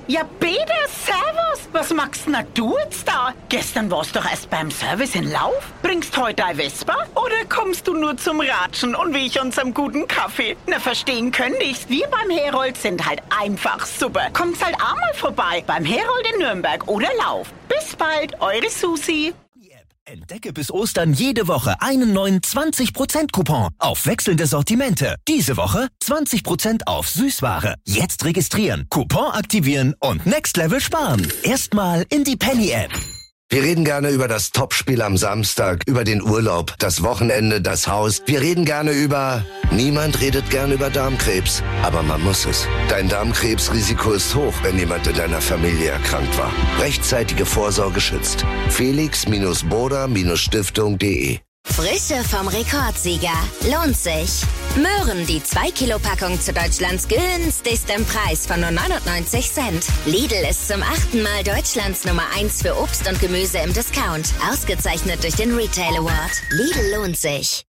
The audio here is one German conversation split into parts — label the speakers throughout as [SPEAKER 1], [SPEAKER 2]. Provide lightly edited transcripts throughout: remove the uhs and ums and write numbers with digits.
[SPEAKER 1] Ja, bitte, servus. Was machst denn du jetzt da? Gestern warst du doch erst beim Service in Lauf. Bringst heute ein Vespa? Oder kommst du nur zum Ratschen und wie ich unserem guten Kaffee? Na, verstehen könnte ich's. Wir beim Herold sind halt einfach super. Kommt's halt auch mal vorbei. Beim Herold in Nürnberg oder Lauf. Bis bald, eure Susi.
[SPEAKER 2] Entdecke bis Ostern jede Woche einen neuen 20%-Coupon auf wechselnde Sortimente. Diese Woche 20% auf Süßware. Jetzt registrieren, Coupon aktivieren und Next Level sparen. Erstmal in die Penny-App.
[SPEAKER 3] Wir reden gerne über das Topspiel am Samstag, über den Urlaub, das Wochenende, das Haus. Wir reden gerne über... Niemand redet gern über Darmkrebs, aber man muss es. Dein Darmkrebsrisiko ist hoch, wenn jemand in deiner Familie erkrankt war. Rechtzeitige Vorsorge schützt. Felix-Boda-Stiftung.de.
[SPEAKER 4] Frische vom Rekordsieger. Lohnt sich. Möhren, die 2-Kilo-Packung zu Deutschlands günstigsten Preis von nur 99 Cent. Lidl ist zum 8. Mal Deutschlands Nummer 1 für Obst und Gemüse im Discount. Ausgezeichnet durch den Retail Award. Lidl lohnt sich.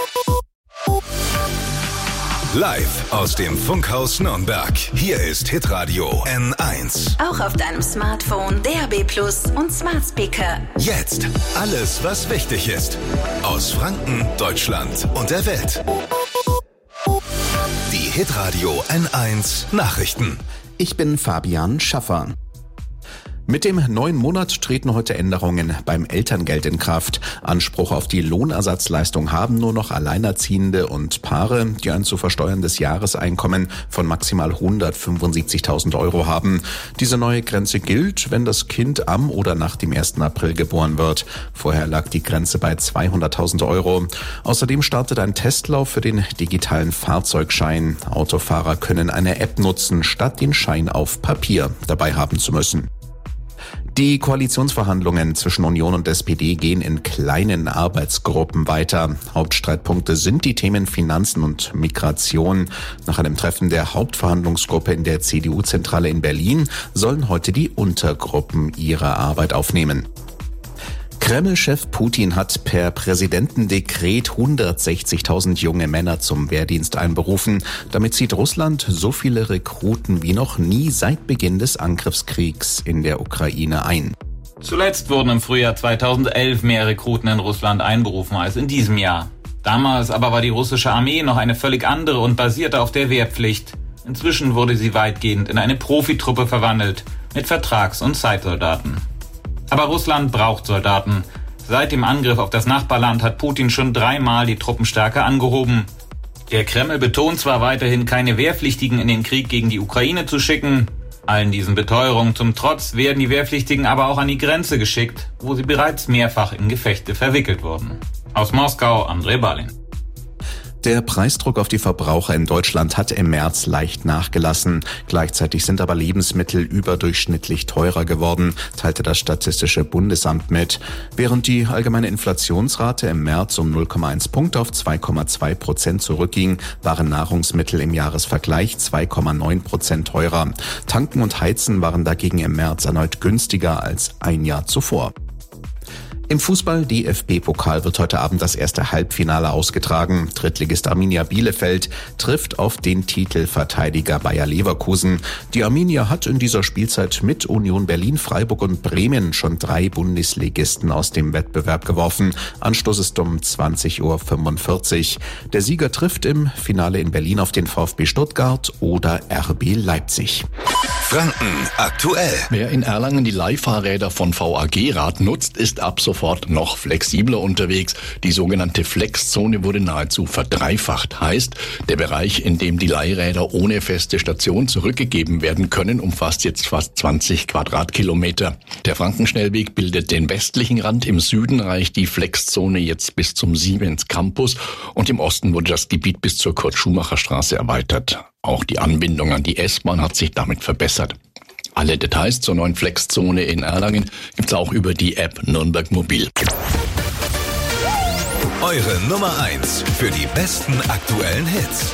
[SPEAKER 5] Live aus dem Funkhaus Nürnberg. Hier ist Hitradio N1.
[SPEAKER 4] Auch auf deinem Smartphone, DAB+ und Smart Speaker.
[SPEAKER 5] Jetzt alles, was wichtig ist. Aus Franken, Deutschland und der Welt. Die Hitradio N1 Nachrichten.
[SPEAKER 6] Ich bin Fabian Schaffer. Mit dem neuen Monat treten heute Änderungen beim Elterngeld in Kraft. Anspruch auf die Lohnersatzleistung haben nur noch Alleinerziehende und Paare, die ein zu versteuerndes Jahreseinkommen von maximal 175.000 € haben. Diese neue Grenze gilt, wenn das Kind am oder nach dem 1. April geboren wird. Vorher lag die Grenze bei 200.000 €. Außerdem startet ein Testlauf für den digitalen Fahrzeugschein. Autofahrer können eine App nutzen, statt den Schein auf Papier dabei haben zu müssen. Die Koalitionsverhandlungen zwischen Union und SPD gehen in kleinen Arbeitsgruppen weiter. Hauptstreitpunkte sind die Themen Finanzen und Migration. Nach einem Treffen der Hauptverhandlungsgruppe in der CDU-Zentrale in Berlin sollen heute die Untergruppen ihre Arbeit aufnehmen. Kreml-Chef Putin hat per Präsidentendekret 160.000 junge Männer zum Wehrdienst einberufen. Damit zieht Russland so viele Rekruten wie noch nie seit Beginn des Angriffskriegs in der Ukraine ein.
[SPEAKER 7] Zuletzt wurden im Frühjahr 2011 mehr Rekruten in Russland einberufen als in diesem Jahr. Damals aber war die russische Armee noch eine völlig andere und basierte auf der Wehrpflicht. Inzwischen wurde sie weitgehend in eine Profitruppe verwandelt, mit Vertrags- und Zeitsoldaten. Aber Russland braucht Soldaten. Seit dem Angriff auf das Nachbarland hat Putin schon 3-mal die Truppenstärke angehoben. Der Kreml betont zwar weiterhin, keine Wehrpflichtigen in den Krieg gegen die Ukraine zu schicken. Allen diesen Beteuerungen zum Trotz werden die Wehrpflichtigen aber auch an die Grenze geschickt, wo sie bereits mehrfach in Gefechte verwickelt wurden. Aus Moskau, André Balin.
[SPEAKER 6] Der Preisdruck auf die Verbraucher in Deutschland hat im März leicht nachgelassen. Gleichzeitig sind aber Lebensmittel überdurchschnittlich teurer geworden, teilte das Statistische Bundesamt mit. Während die allgemeine Inflationsrate im März um 0,1 Punkt auf 2,2% zurückging, waren Nahrungsmittel im Jahresvergleich 2,9% teurer. Tanken und Heizen waren dagegen im März erneut günstiger als ein Jahr zuvor. Im Fußball DFB-Pokal wird heute Abend das erste Halbfinale ausgetragen. Drittligist Arminia Bielefeld trifft auf den Titelverteidiger Bayer Leverkusen. Die Arminia hat in dieser Spielzeit mit Union Berlin, Freiburg und Bremen schon 3 Bundesligisten aus dem Wettbewerb geworfen. Anstoß ist um 20:45 Uhr. Der Sieger trifft im Finale in Berlin auf den VfB Stuttgart oder RB Leipzig.
[SPEAKER 5] Franken aktuell.
[SPEAKER 8] Wer in Erlangen die Leihfahrräder von VAG Rad nutzt, ist ab sofort noch flexibler unterwegs. Die sogenannte Flexzone wurde nahezu verdreifacht. Heißt, der Bereich, in dem die Leihräder ohne feste Station zurückgegeben werden können, umfasst jetzt fast 20 Quadratkilometer. Der Frankenschnellweg bildet den westlichen Rand. Im Süden reicht die Flexzone jetzt bis zum Siemens Campus und im Osten wurde das Gebiet bis zur Kurt-Schumacher-Straße erweitert. Auch die Anbindung an die S-Bahn hat sich damit verbessert. Alle Details zur neuen Flexzone in Erlangen gibt's auch über die App Nürnberg Mobil.
[SPEAKER 5] Eure Nummer 1 für die besten aktuellen Hits.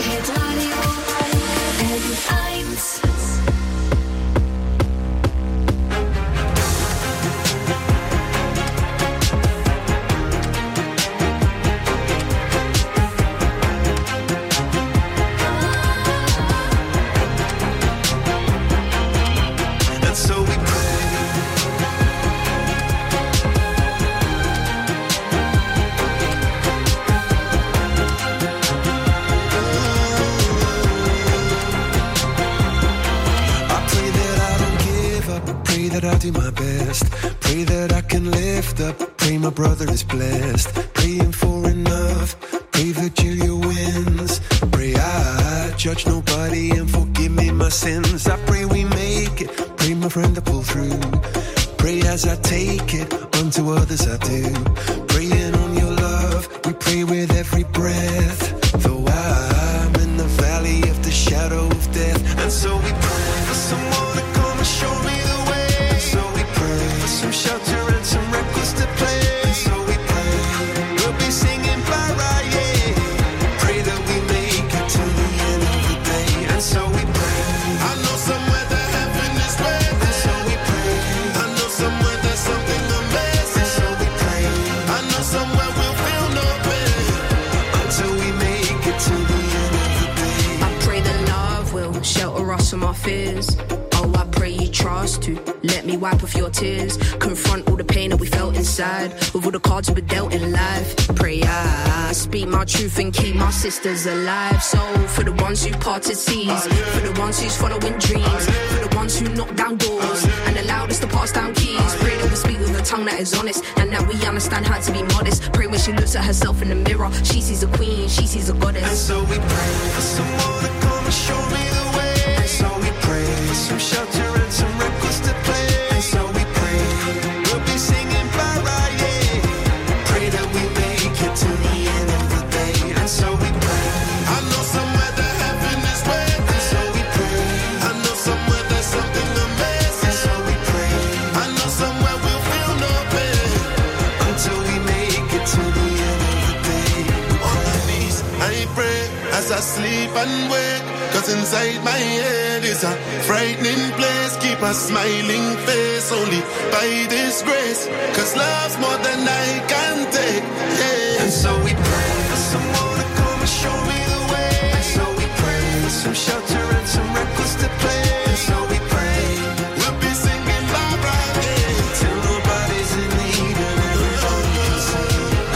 [SPEAKER 9] that I'll do my best. Pray that I can lift up. Pray my brother is blessed. Praying for enough. Pray Virgilia wins. Pray I judge nobody and forgive me my sins. I pray we make it. Pray my friend to pull through. Pray as I take it, unto others I do. Praying on your love, we pray with every breath. Though I'm in the valley of the shadow of death. And so we pray for someone to come and show me the way. And so we pray for some shelter and some records to play. And so we pray, we'll be singing Para, yeah. Pray that we make it to the end of the day. And so we pray, I know somewhere that heaven is waiting. And so we pray, I know somewhere there's something amazing. So we pray, I know somewhere we'll feel no pain until we make it to the end of the day.
[SPEAKER 10] I pray that love will shelter us from our fears. Oh, I pray you trust to let me wipe off your tears. Confront all the pain that we felt inside with all the cards we were dealt in life. Pray I speak my truth and keep my sisters alive. So for the ones who parted seas, for the ones who's following dreams, for the ones who knock down doors and allowed us to pass down keys. Pray that we speak with a tongue that is honest and that we understand how to be modest. Pray when she looks at herself in the mirror, she sees a queen, she sees a goddess.
[SPEAKER 9] And so we pray for someone to come and show me the way. And so we pray for some shelter and some records to play. And so we pray, we'll be singing Para, yeah. Pray that we make it to the end of the day. And so we pray, I know somewhere that heaven is waiting. And so we pray, I know somewhere there's something amazing. And so we pray, I know somewhere we'll feel no pain until we make it to the end of the day. On my knees, I pray as I sleep and wake. Cause inside my head is a frightening place. Keep a smiling face only by this grace. Cause love's more than I can take, yeah. And so we pray for someone to come and show me the way. And so we pray for some shelter and some records to play. And so we pray, we'll be singing Barbara, yeah. Till nobody's in need and everybody can sing.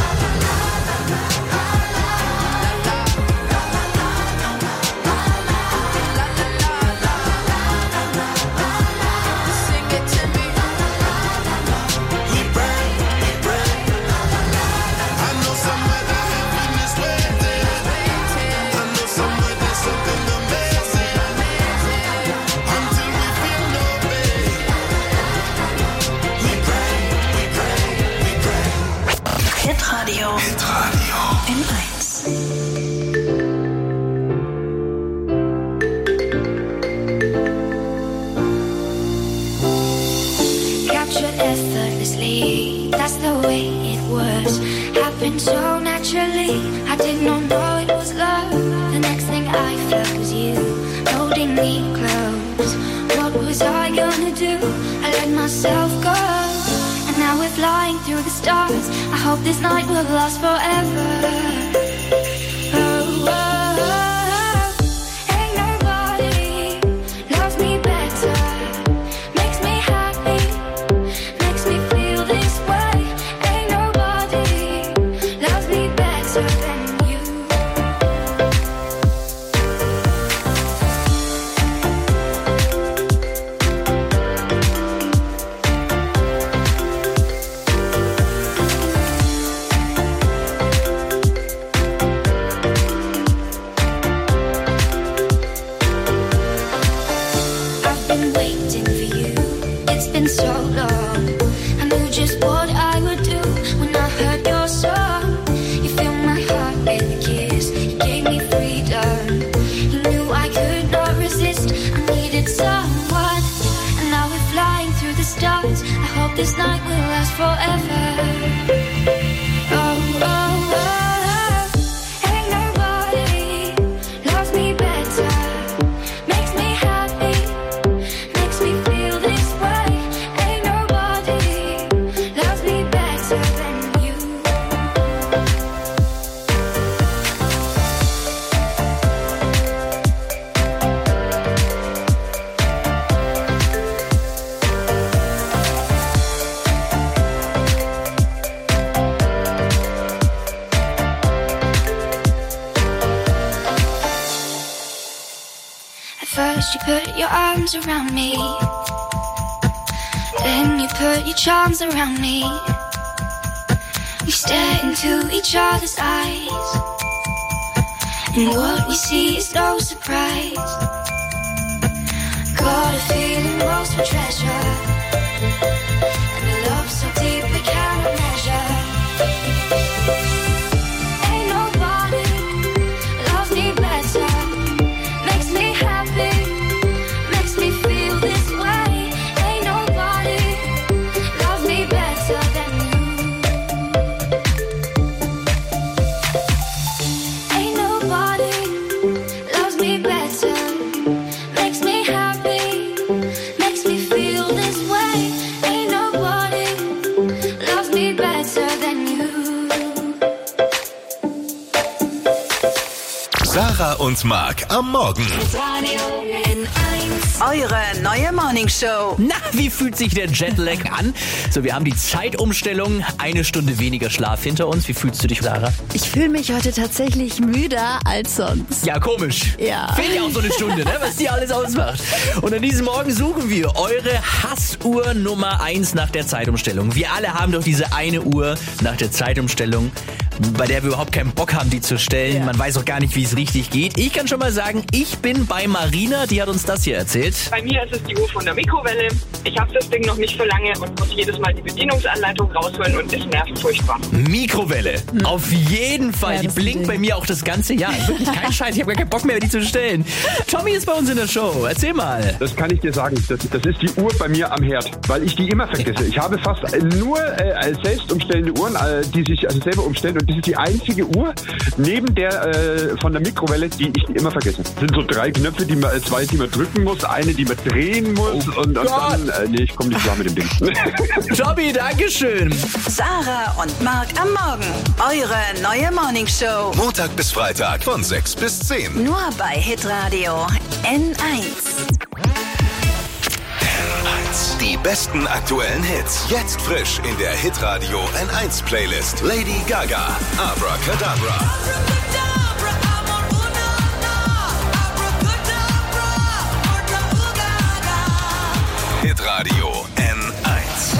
[SPEAKER 11] Hitradio in 1.
[SPEAKER 12] Captured effortlessly, that's the way it was. Happened so naturally, I did not know it was love. The next thing I felt was you, holding me close. What was I gonna do? I let myself go. And now we're flying through the stars. I hope this night will last forever. Oh, oh, oh. Ain't nobody loves me better. Makes me happy, makes me feel this way. Ain't nobody loves me better than you. So long, I knew just what I would do when I heard your song. You filled my heart with a kiss, you gave me freedom. You knew I could not resist, I needed someone. And now we're flying through the stars. I hope this night will last forever. Oh, oh, oh, oh. Ain't nobody loves me better. Makes me happy, makes me feel this way. First you put your arms around me, Then you put your charms around me. We stare into each other's eyes, and what we see is no surprise. Got a feeling lost for treasure, and a love so deep we cannot measure. Ain't nobody loves me better, makes me happy, makes me feel this way. Ain't nobody loves me better than you. Ain't nobody loves me better, makes me happy, makes me feel this way. Ain't nobody loves me better than you.
[SPEAKER 5] Sarah und Mark am Morgen.
[SPEAKER 1] Eure neue Morningshow.
[SPEAKER 13] Na, wie fühlt sich der Jetlag an? So, wir haben die Zeitumstellung, 1 Stunde weniger Schlaf hinter uns. Wie fühlst du dich, Sarah?
[SPEAKER 14] Ich fühle mich heute tatsächlich müder als sonst.
[SPEAKER 13] Ja, komisch.
[SPEAKER 14] Ja.
[SPEAKER 13] Fehlt ja auch so eine Stunde, ne, was die alles ausmacht. Und an diesem Morgen suchen wir eure Hassuhr Nummer 1 nach der Zeitumstellung. Wir alle haben doch diese eine Uhr nach der Zeitumstellung, bei der wir überhaupt keinen Bock haben, die zu stellen. Man weiß auch gar nicht, wie es richtig geht. Ich kann schon mal sagen, ich bin bei Marina, die hat uns das hier erzählt.
[SPEAKER 15] Bei mir ist es die Uhr von der Mikrowelle. Ich habe das Ding noch nicht so lange und muss jedes Mal die Bedienungsanleitung rausholen und es nervt furchtbar.
[SPEAKER 13] Mikrowelle, auf jeden Fall.
[SPEAKER 14] Ja,
[SPEAKER 13] die
[SPEAKER 14] das
[SPEAKER 13] blinkt
[SPEAKER 14] ist
[SPEAKER 13] bei mir auch das ganze Jahr. Wirklich kein Scheiß, ich habe gar keinen Bock mehr, die zu stellen. Tommy ist bei uns in der Show, erzähl mal.
[SPEAKER 16] Das kann ich dir sagen, das ist die Uhr bei mir am Herd, weil ich die immer vergesse. Ich habe fast nur selbst umstellende Uhren, die sich also selber umstellen, und das ist die einzige Uhr neben der von der Mikrowelle, die ich immer vergesse. Das sind so 3 Knöpfe, zwei, die man drücken muss, eine, die man drehen muss und dann, nee, ich komme nicht klar mit dem Ding.
[SPEAKER 13] Tommy, dankeschön.
[SPEAKER 1] Sarah und Mark am Morgen. Eure neue Morningshow.
[SPEAKER 5] Montag bis Freitag von 6 bis 10.
[SPEAKER 1] Nur bei Hitradio N1.
[SPEAKER 5] Die besten aktuellen Hits. Jetzt frisch in der Hitradio N1 Playlist. Lady Gaga, Abracadabra. Hitradio N1.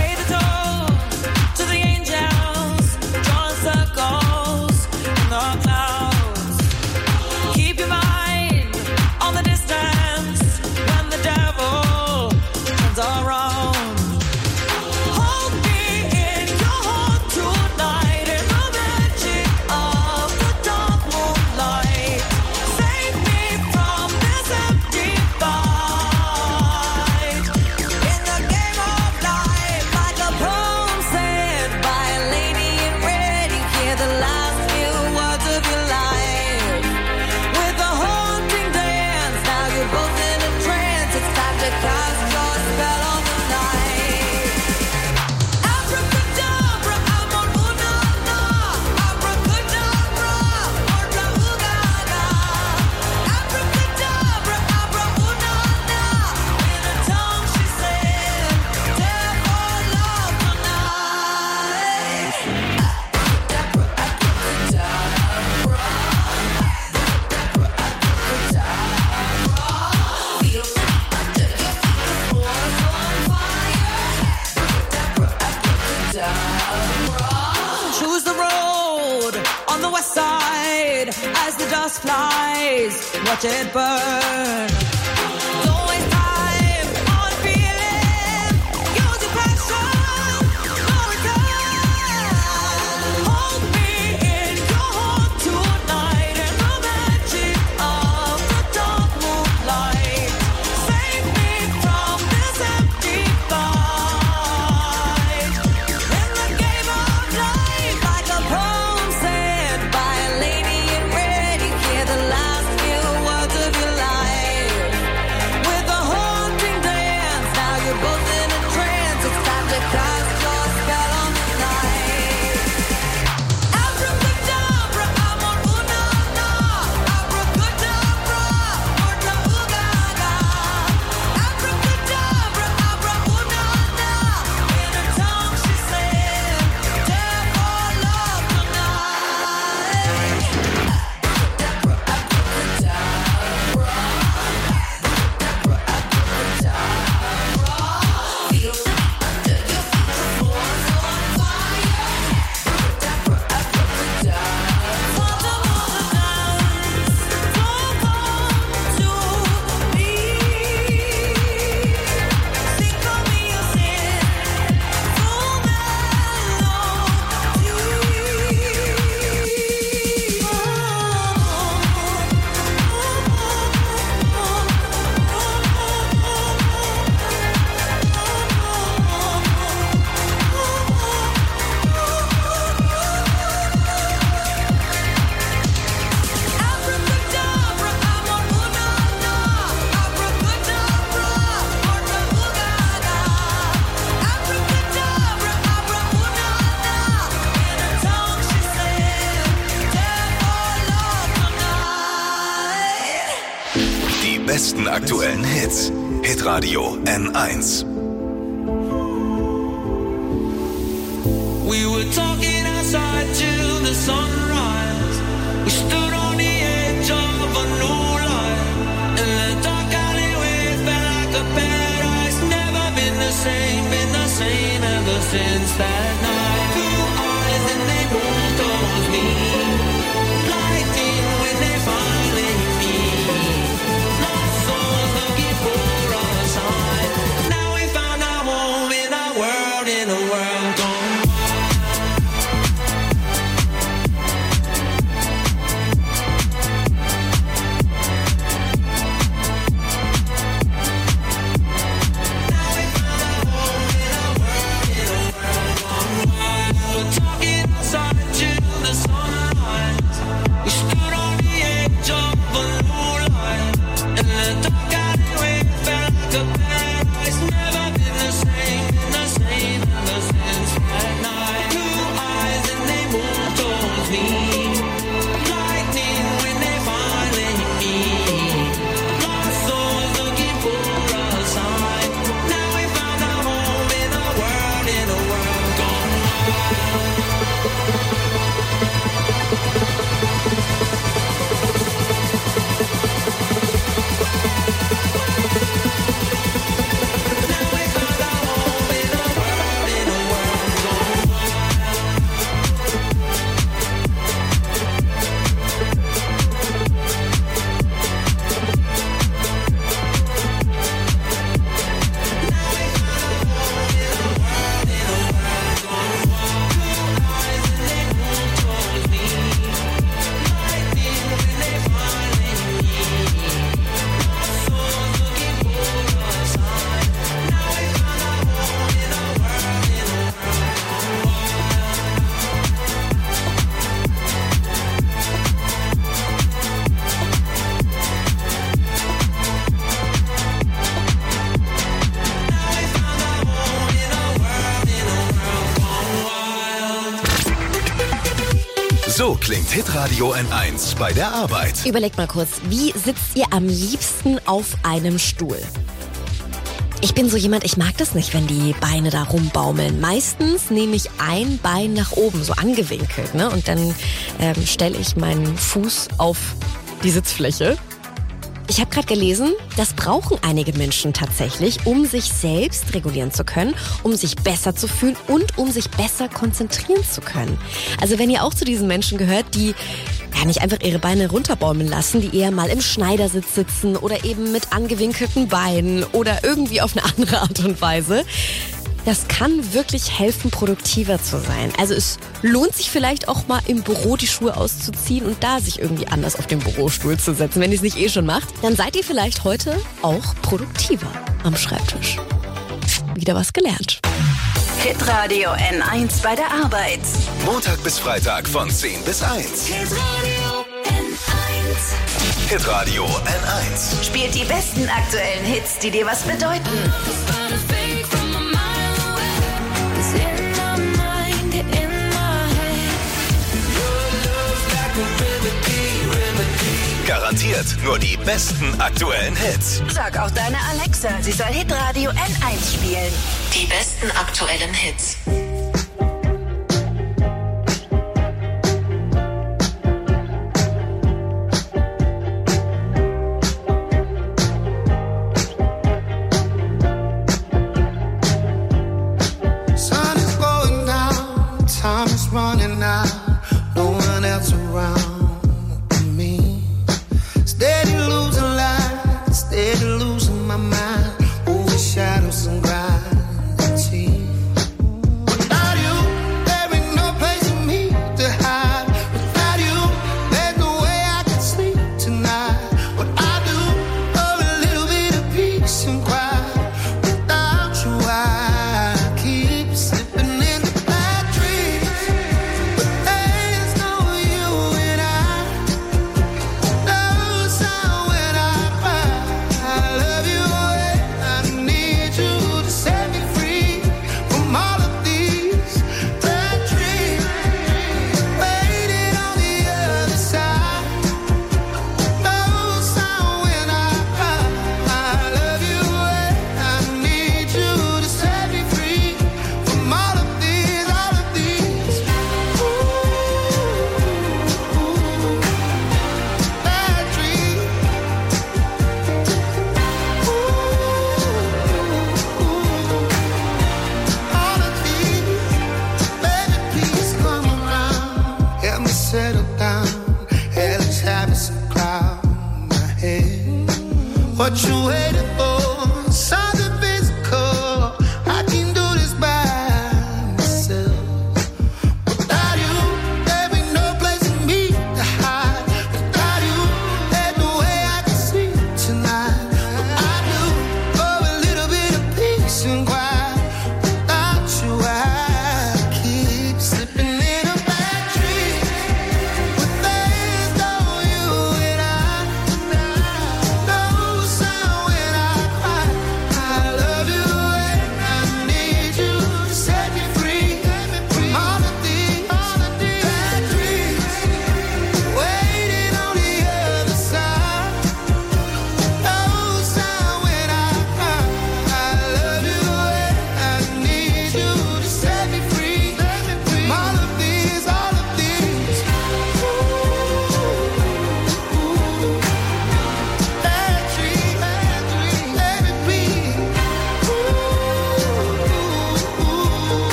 [SPEAKER 17] Choose the road on the west side as the dust flies. Watch it burn. Don't waste time on feeling. Use your passion. No return. Hold me in your heart tonight in the magic of the dark moonlight. Save me from this empty fight. In the game of life, like a poem said by a lady in red, you hear the last few words of your life.
[SPEAKER 5] aktuellen Hits. Hitradio N1.
[SPEAKER 17] We were talking outside till the sunrise. We stood on the edge of a new life. In the dark alleyway, felt like a paradise. Never been the same ever since that night. Two eyes and they moved towards me. Lightning when they finally meet. Lost souls looking for a sign. Now we found our home in a world gone.
[SPEAKER 5] So klingt Hitradio N1 bei der Arbeit.
[SPEAKER 18] Überlegt mal kurz, wie sitzt ihr am liebsten auf einem Stuhl? Ich bin so jemand, ich mag das nicht, wenn die Beine da rumbaumeln. Meistens nehme ich ein Bein nach oben, so angewinkelt, ne? Und dann stelle ich meinen Fuß auf die Sitzfläche. Ich habe gerade gelesen, das brauchen einige Menschen tatsächlich, um sich selbst regulieren zu können, um sich besser zu fühlen und um sich besser konzentrieren zu können. Also wenn ihr auch zu diesen Menschen gehört, die nicht einfach ihre Beine runterbaumeln lassen, die eher mal im Schneidersitz sitzen oder eben mit angewinkelten Beinen oder irgendwie auf eine andere Art und Weise, das kann wirklich helfen, produktiver zu sein. Also es lohnt sich vielleicht auch mal im Büro die Schuhe auszuziehen und da sich irgendwie anders auf den Bürostuhl zu setzen. Wenn ihr es nicht eh schon macht, dann seid ihr vielleicht heute auch produktiver am Schreibtisch. Wieder was gelernt.
[SPEAKER 11] Hitradio N1 bei der Arbeit.
[SPEAKER 5] Montag bis Freitag von 10 bis 1. Hitradio N1.
[SPEAKER 11] Spielt die besten aktuellen Hits, die dir was bedeuten.
[SPEAKER 5] Garantiert nur die besten aktuellen Hits.
[SPEAKER 11] Sag auch deiner Alexa, sie soll Hitradio N1 spielen.
[SPEAKER 19] Die besten aktuellen Hits.
[SPEAKER 9] Sun is going down, time is running out, no one else around. Steady losing light, steady losing my mind, over shadows and gravity. Without you, there ain't no place for me to hide. Without you, there's no way I can sleep tonight. What I do for a little bit of peace and quiet. Without you, I keep slipping into bad dreams. But there's no you and I. Love sound when I cry. I love you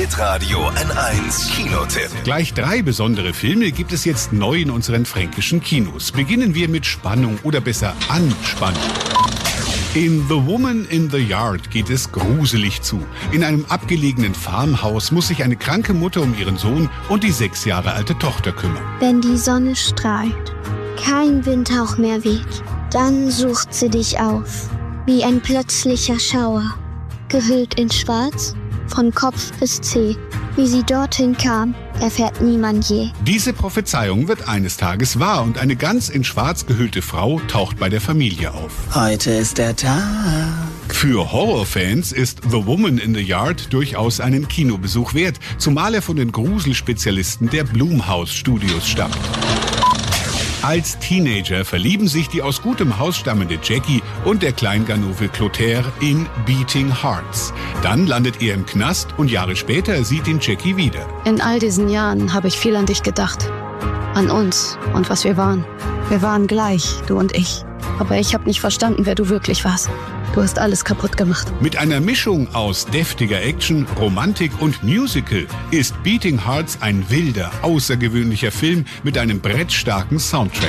[SPEAKER 5] Hitradio N1 Kinotipp.
[SPEAKER 20] Gleich 3 besondere Filme gibt es jetzt neu in unseren fränkischen Kinos. Beginnen wir mit Spannung oder besser Anspannung. In The Woman in the Yard geht es gruselig zu. In einem abgelegenen Farmhaus muss sich eine kranke Mutter um ihren Sohn und die 6 Jahre alte Tochter kümmern.
[SPEAKER 21] Wenn die Sonne strahlt, kein Windhauch mehr weht, dann sucht sie dich auf, wie ein plötzlicher Schauer, gehüllt in Schwarz, von Kopf bis Zeh. Wie sie dorthin kam, erfährt niemand je.
[SPEAKER 20] Diese Prophezeiung wird eines Tages wahr und eine ganz in Schwarz gehüllte Frau taucht bei der Familie auf.
[SPEAKER 1] Heute ist der Tag.
[SPEAKER 20] Für Horrorfans ist The Woman in the Yard durchaus einen Kinobesuch wert, zumal er von den Gruselspezialisten der Blumhouse Studios stammt. Als Teenager verlieben sich die aus gutem Haus stammende Jackie und der Kleinganove Clotaire in Beating Hearts. Dann landet er im Knast und Jahre später sieht ihn Jackie wieder.
[SPEAKER 22] In all diesen Jahren habe ich viel an dich gedacht. An uns und was wir waren. Wir waren gleich, du und ich. Aber ich habe nicht verstanden, wer du wirklich warst. Du hast alles kaputt gemacht.
[SPEAKER 20] Mit einer Mischung aus deftiger Action, Romantik und Musical ist Beating Hearts ein wilder, außergewöhnlicher Film mit einem brettstarken Soundtrack.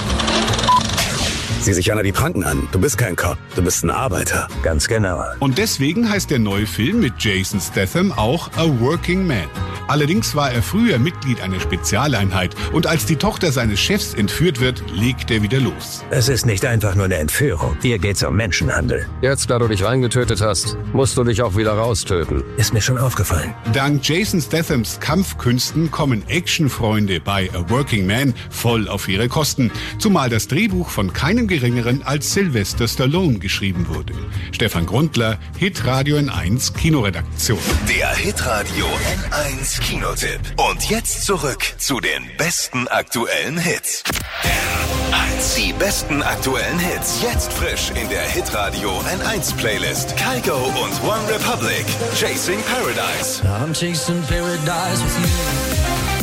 [SPEAKER 23] Sieh sich einer die Pranken an. Du bist kein Cop, du bist ein Arbeiter. Ganz genau.
[SPEAKER 20] Und deswegen heißt der neue Film mit Jason Statham auch A Working Man. Allerdings war er früher Mitglied einer Spezialeinheit und als die Tochter seines Chefs entführt wird, legt er wieder los.
[SPEAKER 23] Es ist nicht einfach nur eine Entführung. Hier geht's um Menschenhandel.
[SPEAKER 24] Jetzt, da du dich reingetötet hast, musst du dich auch wieder raustöten.
[SPEAKER 23] Ist mir schon aufgefallen.
[SPEAKER 20] Dank Jason Stathams Kampfkünsten kommen Actionfreunde bei A Working Man voll auf ihre Kosten. Zumal das Drehbuch von keinem Geringeren als Sylvester Stallone geschrieben wurde. Stefan Grundler, Hitradio N1 Kinoredaktion.
[SPEAKER 5] Der Hitradio N1 Kinotipp. Und jetzt zurück zu den besten aktuellen Hits. N1. Die besten aktuellen Hits. Jetzt frisch in der Hitradio N1 Playlist. Kygo und One Republic. Chasing Paradise.
[SPEAKER 9] I'm chasing paradise with you.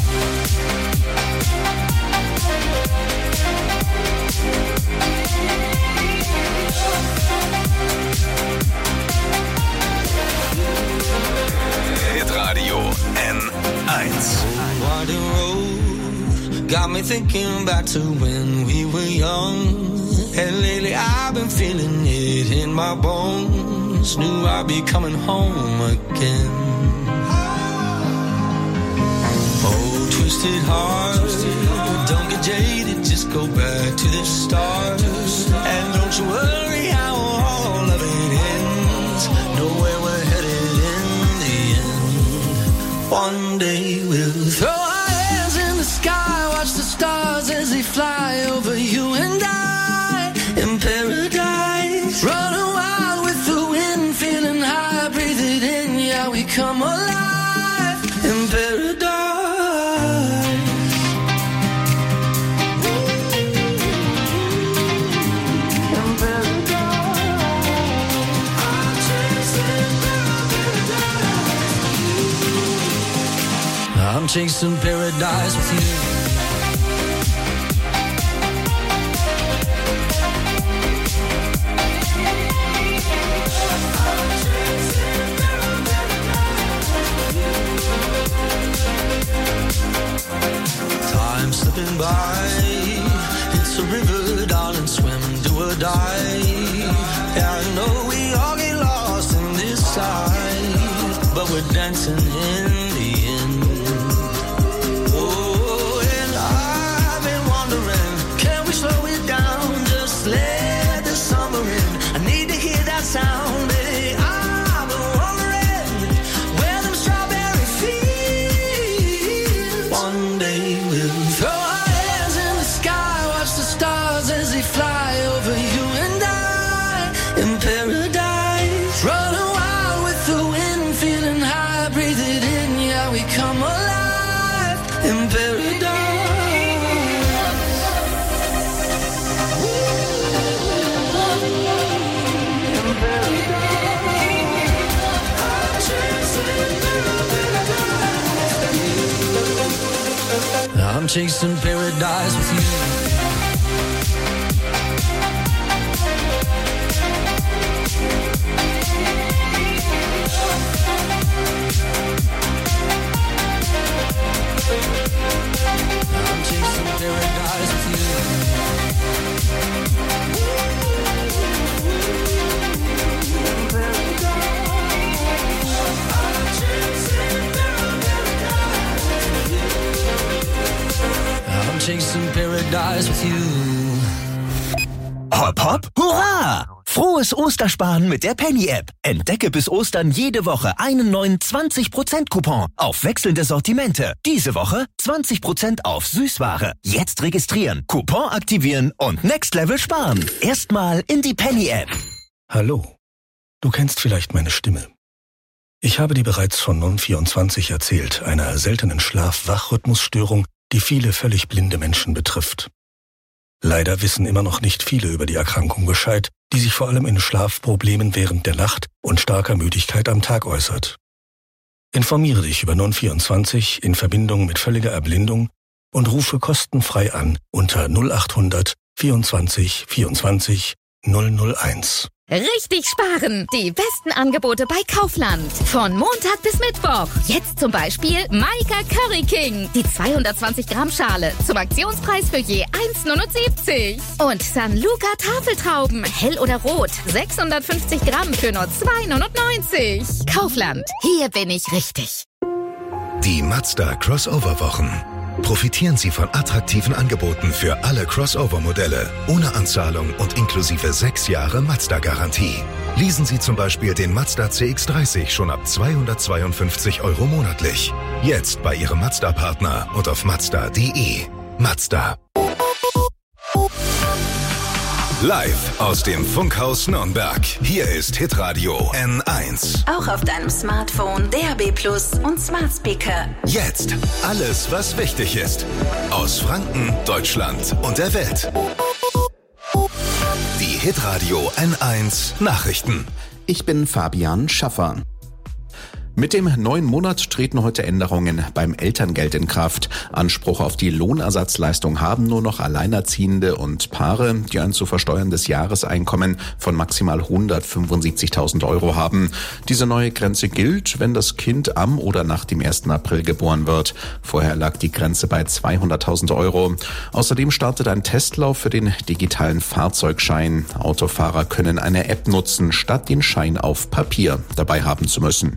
[SPEAKER 5] Hitradio N1.
[SPEAKER 9] Winding road got me thinking back to when we were young. And lately I've been feeling it in my bones. Knew I'd be coming home again. Oh, twisted heart, don't get jaded, just go back to the start. And don't you worry how all of it ends. Know where we're headed in the end. One day we'll throw our hands in the sky, watch the stars as they fly over you and I in paradise. Running wild with the wind, feeling high, breathe it in, yeah, we come alive in paradise. I'm chasing paradise with you. Time slipping by, it's a river, darling, swim, do or die. Yeah, I know we all get lost in this side, but we're dancing in the end. Oh, and I've been wondering, can we slow it down, just let the summer in. I need to hear that sound, baby. I've been wondering where them strawberry fields. One day we'll throw our hands in the sky, watch the stars as they fly over you and I in paradise. Running wild with the wind, feeling high, breathe it in, yeah, we come alive in paradise. I'm chasing paradise with you. chasing paradise with you.
[SPEAKER 2] Hopp, hopp, hurra! Frohes Ostersparen mit der Penny-App. Entdecke bis Ostern jede Woche einen neuen 20%-Coupon auf wechselnde Sortimente. Diese Woche 20% auf Süßware. Jetzt registrieren, Coupon aktivieren und Next Level sparen. Erstmal in die Penny-App.
[SPEAKER 3] Hallo, du kennst vielleicht meine Stimme. Ich habe dir bereits von Non24 erzählt, einer seltenen Schlaf-Wach-Rhythmusstörung, die viele völlig blinde Menschen betrifft. Leider wissen immer noch nicht viele über die Erkrankung Bescheid, die sich vor allem in Schlafproblemen während der Nacht und starker Müdigkeit am Tag äußert. Informiere dich über Non24 in Verbindung mit völliger Erblindung und rufe kostenfrei an unter 0800 24 24 001.
[SPEAKER 4] Richtig sparen! Die besten Angebote bei Kaufland. Von Montag bis Mittwoch. Jetzt zum Beispiel Maika Curry King. Die 220 Gramm Schale zum Aktionspreis für je 1,79. Und San Luca Tafeltrauben. Hell oder rot. 650 Gramm für nur 2,99. Kaufland. Hier bin ich richtig.
[SPEAKER 5] Die Mazda Crossover-Wochen. Profitieren Sie von attraktiven Angeboten für alle Crossover-Modelle, ohne Anzahlung und inklusive 6 Jahre Mazda-Garantie. Leasen Sie zum Beispiel den Mazda CX-30 schon ab 252 € monatlich. Jetzt bei Ihrem Mazda-Partner und auf Mazda.de. Mazda. Live aus dem Funkhaus Nürnberg. Hier ist Hitradio N1.
[SPEAKER 11] Auch auf deinem Smartphone, DAB+ und Smart Speaker.
[SPEAKER 5] Jetzt alles, was wichtig ist. Aus Franken, Deutschland und der Welt. Die Hitradio N1 Nachrichten.
[SPEAKER 6] Ich bin Fabian Schaffer. Mit dem neuen Monat treten heute Änderungen beim Elterngeld in Kraft. Anspruch auf die Lohnersatzleistung haben nur noch Alleinerziehende und Paare, die ein zu versteuerndes Jahreseinkommen von maximal 175.000 € haben. Diese neue Grenze gilt, wenn das Kind am oder nach dem 1. April geboren wird. Vorher lag die Grenze bei 200.000 €. Außerdem startet ein Testlauf für den digitalen Fahrzeugschein. Autofahrer können eine App nutzen, statt den Schein auf Papier dabei haben zu müssen.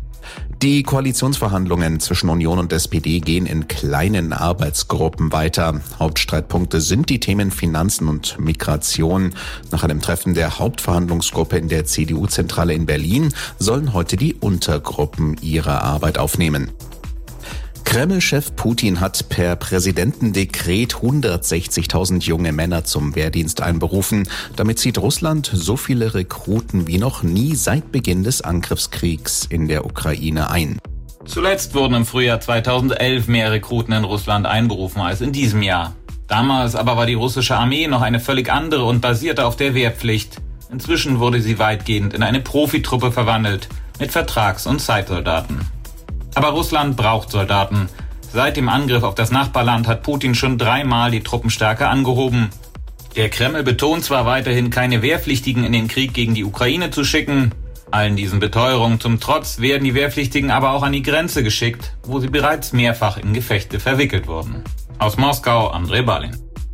[SPEAKER 6] Die Koalitionsverhandlungen zwischen Union und SPD gehen in kleinen Arbeitsgruppen weiter. Hauptstreitpunkte sind die Themen Finanzen und Migration. Nach einem Treffen der Hauptverhandlungsgruppe in der CDU-Zentrale in Berlin sollen heute die Untergruppen ihre Arbeit aufnehmen. Kreml-Chef Putin hat per Präsidentendekret 160.000 junge Männer zum Wehrdienst einberufen. Damit zieht Russland so viele Rekruten wie noch nie seit Beginn des Angriffskriegs in der Ukraine ein.
[SPEAKER 7] Zuletzt wurden im Frühjahr 2011 mehr Rekruten in Russland einberufen als in diesem Jahr. Damals aber war die russische Armee noch eine völlig andere und basierte auf der Wehrpflicht. Inzwischen wurde sie weitgehend in eine Profitruppe verwandelt, mit Vertrags- und Zeitsoldaten. Aber Russland braucht Soldaten. Seit dem Angriff auf das Nachbarland hat Putin schon 3-mal die Truppenstärke angehoben. Der Kreml betont zwar weiterhin, keine Wehrpflichtigen in den Krieg gegen die Ukraine zu schicken. Allen diesen Beteuerungen zum Trotz werden die Wehrpflichtigen aber auch an die Grenze geschickt, wo sie bereits mehrfach in Gefechte verwickelt wurden. Aus Moskau, André Balin.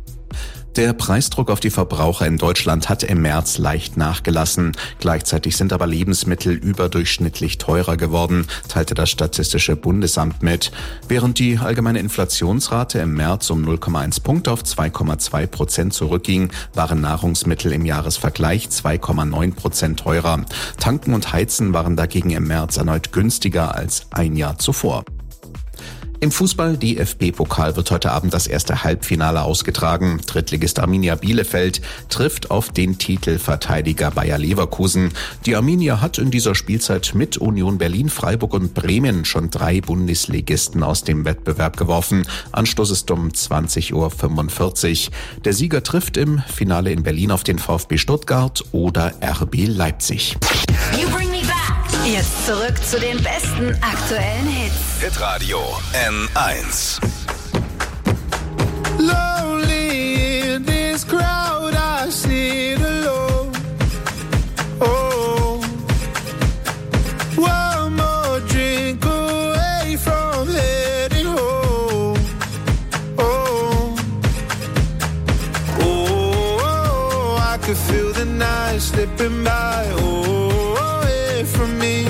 [SPEAKER 6] Der Preisdruck auf die Verbraucher in Deutschland hat im März leicht nachgelassen. Gleichzeitig sind aber Lebensmittel überdurchschnittlich teurer geworden, teilte das Statistische Bundesamt mit. Während die allgemeine Inflationsrate im März um 0,1 Punkte auf 2,2% zurückging, waren Nahrungsmittel im Jahresvergleich 2,9% teurer. Tanken und Heizen waren dagegen im März erneut günstiger als ein Jahr zuvor. Im Fußball-DFB-Pokal wird heute Abend das erste Halbfinale ausgetragen. Drittligist Arminia Bielefeld trifft auf den Titelverteidiger Bayer Leverkusen. Die Arminia hat in dieser Spielzeit mit Union Berlin, Freiburg und Bremen schon 3 Bundesligisten aus dem Wettbewerb geworfen. Anstoß ist um 20:45 Uhr. Der Sieger trifft im Finale in Berlin auf den VfB Stuttgart oder RB Leipzig.
[SPEAKER 11] You bring me back. Jetzt zurück zu den besten aktuellen Hits.
[SPEAKER 5] Hitradio N1.
[SPEAKER 9] Lonely in this crowd, I sit alone. Oh, one more drink away from heading home. Oh, oh, I could feel the night slipping by. Oh, away from me.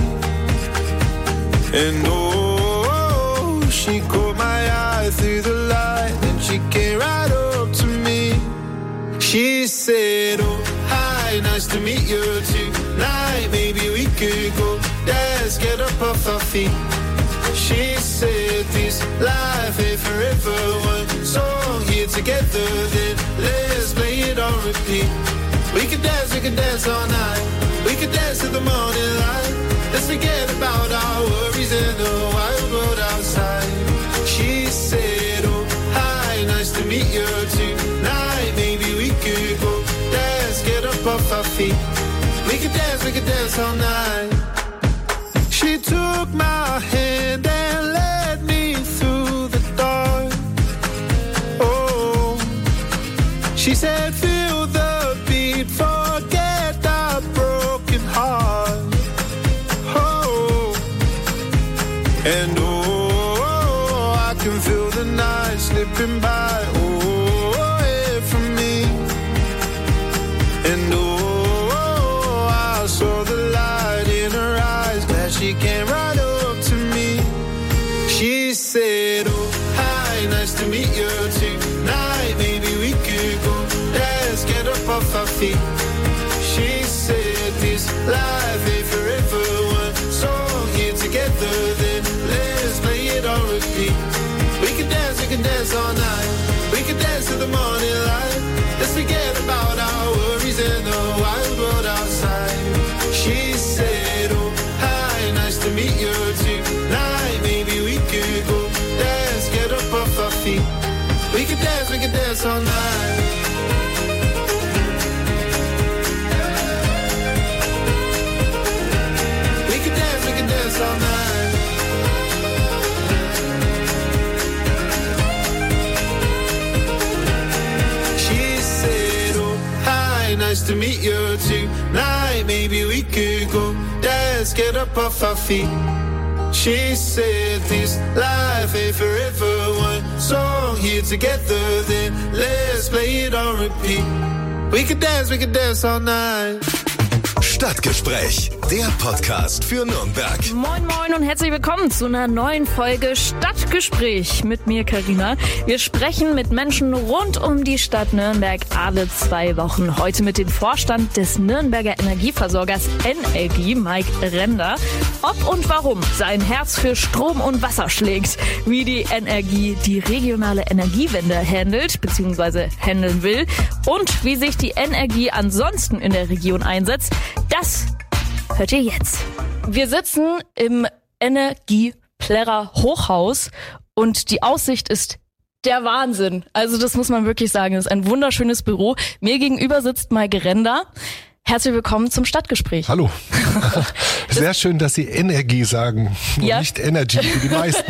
[SPEAKER 9] And oh, she caught my eye through the light, and she came right up to me. She said, oh, hi, nice to meet you tonight. Maybe we could go dance, get up off our feet. She said this life ain't forever. One song here together, then let's play it on repeat. We could dance all night. We could dance to the morning light. Let's forget about our worries in the wild world outside. She said, oh, hi, nice to meet you tonight. Maybe we could go dance, get up off our feet. We could dance all night. She took my hand and led me through the dark. Oh, she said, feel the beat, forget our broken heart. Oh, and oh, I can feel the night slipping by. Oh, away from me. And oh, I saw the light in her eyes. Glad she came right up to me. She said, oh, hi, nice to meet you tonight. Maybe we could go dance, get up off our feet. She said this life ain't forever. One song here together, then let's play it on repeat. We can dance all night. We can dance to the morning light. Let's forget about our worries in the wild world outside. She said, oh, hi, nice to meet you tonight. Maybe we could go dance, get up off our feet. We can dance all night. We can dance all night. She said, oh, hi, nice to meet you tonight. Maybe we could go dance, get up off our feet. She said this life ain't forever. One song here together, then let's play it on repeat. We could dance all night.
[SPEAKER 5] Stadtgespräch, der Podcast für Nürnberg.
[SPEAKER 8] Moin moin und herzlich willkommen zu einer neuen Folge Stadtgespräch mit mir, Carina. Wir sprechen mit Menschen rund um die Stadt Nürnberg alle 2 Wochen. Heute mit dem Vorstand des Nürnberger Energieversorgers NLG, Mike Render. Ob und warum sein Herz für Strom und Wasser schlägt, wie die NRG die regionale Energiewende handelt bzw. handeln will und wie sich die NRG ansonsten in der Region einsetzt, das hört ihr jetzt. Wir sitzen im Energieplärrer Hochhaus und die Aussicht ist der Wahnsinn. Also das muss man wirklich sagen. Das ist ein wunderschönes Büro. Mir gegenüber sitzt Mike Render. Herzlich willkommen zum Stadtgespräch.
[SPEAKER 10] Hallo. Sehr schön, dass Sie Energie sagen und nicht Energy wie die meisten.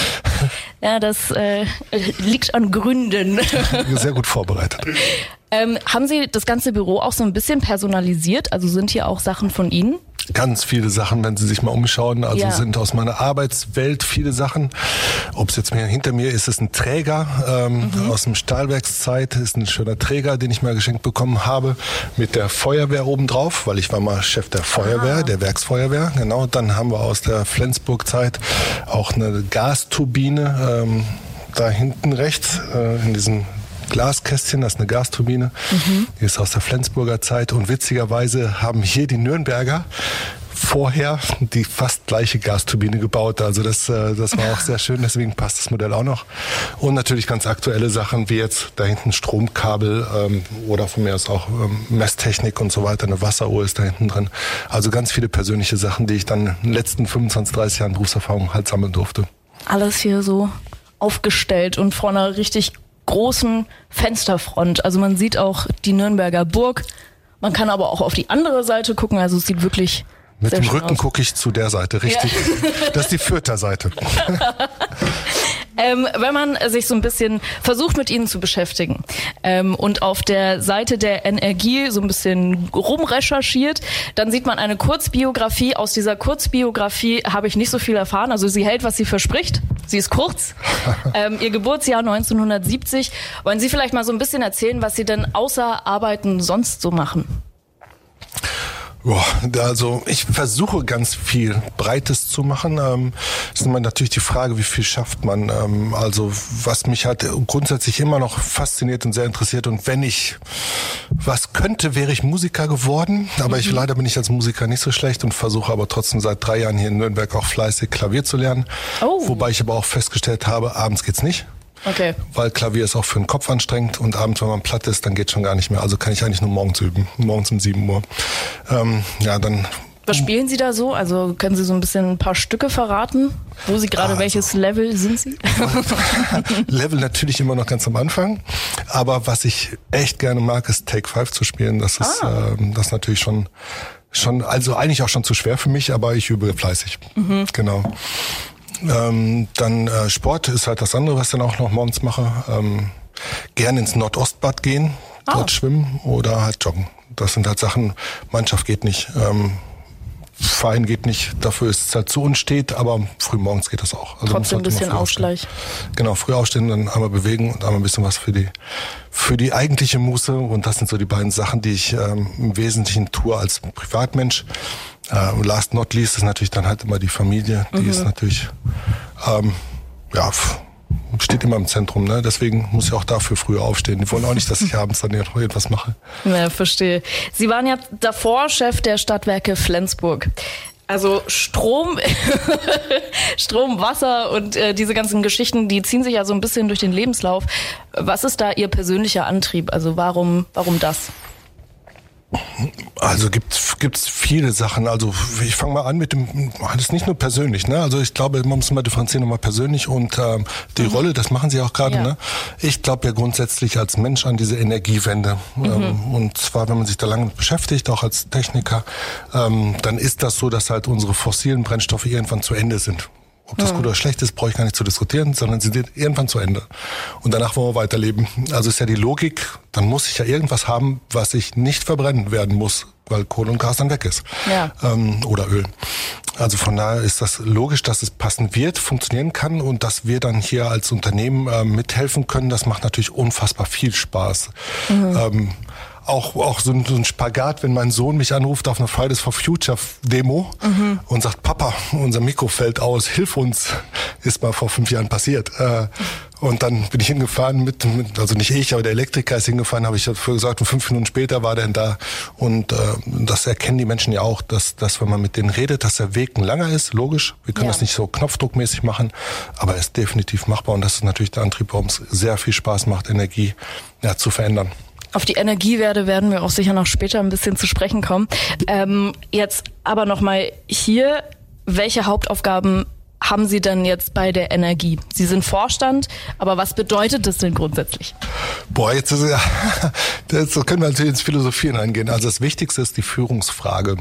[SPEAKER 8] Ja, das liegt an Gründen.
[SPEAKER 10] Sehr gut vorbereitet.
[SPEAKER 8] Haben Sie das ganze Büro auch so ein bisschen personalisiert? Also sind hier auch Sachen von Ihnen?
[SPEAKER 10] Ganz viele Sachen, wenn Sie sich mal umschauen. Also sind aus meiner Arbeitswelt viele Sachen. Ob es jetzt hinter mir ist, ist ein Träger aus dem Stahlwerkszeit. Ist ein schöner Träger, den ich mal geschenkt bekommen habe, mit der Feuerwehr obendrauf, weil ich war mal Chef der Feuerwehr, der Werksfeuerwehr. Genau. Dann haben wir aus der Flensburg-Zeit auch eine Gasturbine da hinten rechts in diesem Glaskästchen, das ist eine Gasturbine, die ist aus der Flensburger Zeit und witzigerweise haben hier die Nürnberger vorher die fast gleiche Gasturbine gebaut, also das war auch sehr schön, deswegen passt das Modell auch noch und natürlich ganz aktuelle Sachen wie jetzt da hinten Stromkabel oder von mir aus auch Messtechnik und so weiter, eine Wasseruhr ist da hinten drin, also ganz viele persönliche Sachen, die ich dann in den letzten 25, 30 Jahren Berufserfahrung halt sammeln durfte.
[SPEAKER 8] Alles hier so aufgestellt und vor einer richtig großen Fensterfront. Also man sieht auch die Nürnberger Burg. Man kann aber auch auf die andere Seite gucken. Also es sieht wirklich
[SPEAKER 10] mit
[SPEAKER 8] sehr
[SPEAKER 10] dem
[SPEAKER 8] schön
[SPEAKER 10] Rücken gucke ich zu der Seite, richtig. Ja. Das ist die Fürther Seite.
[SPEAKER 8] Wenn man sich so ein bisschen versucht, mit ihnen zu beschäftigen und auf der Seite der NRG so ein bisschen rumrecherchiert, dann sieht man eine Kurzbiografie. Aus dieser Kurzbiografie habe ich nicht so viel erfahren. Also sie hält, was sie verspricht. Sie ist kurz. Ihr Geburtsjahr 1970. Wollen Sie vielleicht mal so ein bisschen erzählen, was Sie denn außer Arbeiten sonst so machen?
[SPEAKER 10] Boah, also ich versuche ganz viel Breites zu machen. Ist immer natürlich die Frage, wie viel schafft man. Also was mich halt grundsätzlich immer noch fasziniert und sehr interessiert. Und wenn ich was könnte, wäre ich Musiker geworden. Aber leider bin ich als Musiker nicht so schlecht und versuche aber trotzdem seit 3 Jahren hier in Nürnberg auch fleißig Klavier zu lernen. Oh. Wobei ich aber auch festgestellt habe, abends geht's nicht.
[SPEAKER 8] Okay.
[SPEAKER 10] Weil Klavier ist auch für den Kopf anstrengend und abends, wenn man platt ist, dann geht schon gar nicht mehr. Also kann ich eigentlich nur morgens üben, morgens um 7 Uhr. Dann.
[SPEAKER 8] Was spielen Sie da so? Also können Sie so ein bisschen ein paar Stücke verraten? Wo Sie gerade, welches Level sind Sie?
[SPEAKER 10] Level natürlich immer noch ganz am Anfang. Aber was ich echt gerne mag, ist Take 5 zu spielen. Das ist das natürlich schon, also eigentlich auch schon zu schwer für mich, aber ich übe fleißig. Genau. Dann Sport ist halt das andere, was ich dann auch noch morgens mache. Gerne ins Nordostbad gehen, dort schwimmen oder halt joggen. Das sind halt Sachen, Mannschaft geht nicht, Verein geht nicht, dafür ist es halt zu unstet, aber früh morgens geht das auch. Also
[SPEAKER 8] trotzdem ein bisschen Ausgleich.
[SPEAKER 10] Genau, früh aufstehen, dann einmal bewegen und einmal ein bisschen was für die eigentliche Muße. Und das sind so die beiden Sachen, die ich im Wesentlichen tue als Privatmensch. Last not least ist natürlich dann halt immer die Familie, die ist natürlich, steht immer im Zentrum, ne? Deswegen muss ich auch dafür früher aufstehen. Die wollen auch nicht, dass ich abends dann irgendwas mache.
[SPEAKER 8] Ja, verstehe. Sie waren ja davor Chef der Stadtwerke Flensburg. Also Strom, Wasser und diese ganzen Geschichten, die ziehen sich ja so ein bisschen durch den Lebenslauf. Was ist da Ihr persönlicher Antrieb? Also warum das?
[SPEAKER 10] Also gibt's viele Sachen. Also ich fange mal an mit dem, das ist nicht nur persönlich, ne? Also ich glaube, man muss mal differenzieren, nochmal persönlich und die Rolle, das machen Sie auch gerade, ne? Ich glaube ja grundsätzlich als Mensch an diese Energiewende. Und zwar, wenn man sich da lange mit beschäftigt, auch als Techniker, dann ist das so, dass halt unsere fossilen Brennstoffe irgendwann zu Ende sind. Ob das gut oder schlecht ist, brauche ich gar nicht zu diskutieren, sondern sie sind irgendwann zu Ende. Und danach wollen wir weiterleben. Also ist ja die Logik, dann muss ich ja irgendwas haben, was ich nicht verbrennen werden muss, weil Kohle und Gas dann weg ist. Ja. Oder Öl. Also von daher ist das logisch, dass es passen wird, funktionieren kann und dass wir dann hier als Unternehmen mithelfen können. Das macht natürlich unfassbar viel Spaß. Auch so ein Spagat, wenn mein Sohn mich anruft auf einer Fridays for Future Demo und sagt, Papa, unser Mikro fällt aus, hilf uns. Ist mal vor 5 Jahren passiert. Und dann bin ich hingefahren also nicht ich, aber der Elektriker ist hingefahren, habe ich dafür gesagt, und 5 Minuten später war der da. Und das erkennen die Menschen ja auch, dass wenn man mit denen redet, dass der Weg ein langer ist, logisch. Wir können das nicht so knopfdruckmäßig machen, aber er ist definitiv machbar. Und das ist natürlich der Antrieb, warum es sehr viel Spaß macht, Energie zu verändern.
[SPEAKER 8] Auf die Energiewerte werden wir auch sicher noch später ein bisschen zu sprechen kommen. Jetzt aber nochmal hier, welche Hauptaufgaben haben Sie denn jetzt bei der Energie? Sie sind Vorstand, aber was bedeutet das denn grundsätzlich?
[SPEAKER 10] Jetzt können wir natürlich ins Philosophieren eingehen. Also das Wichtigste ist die Führungsfrage.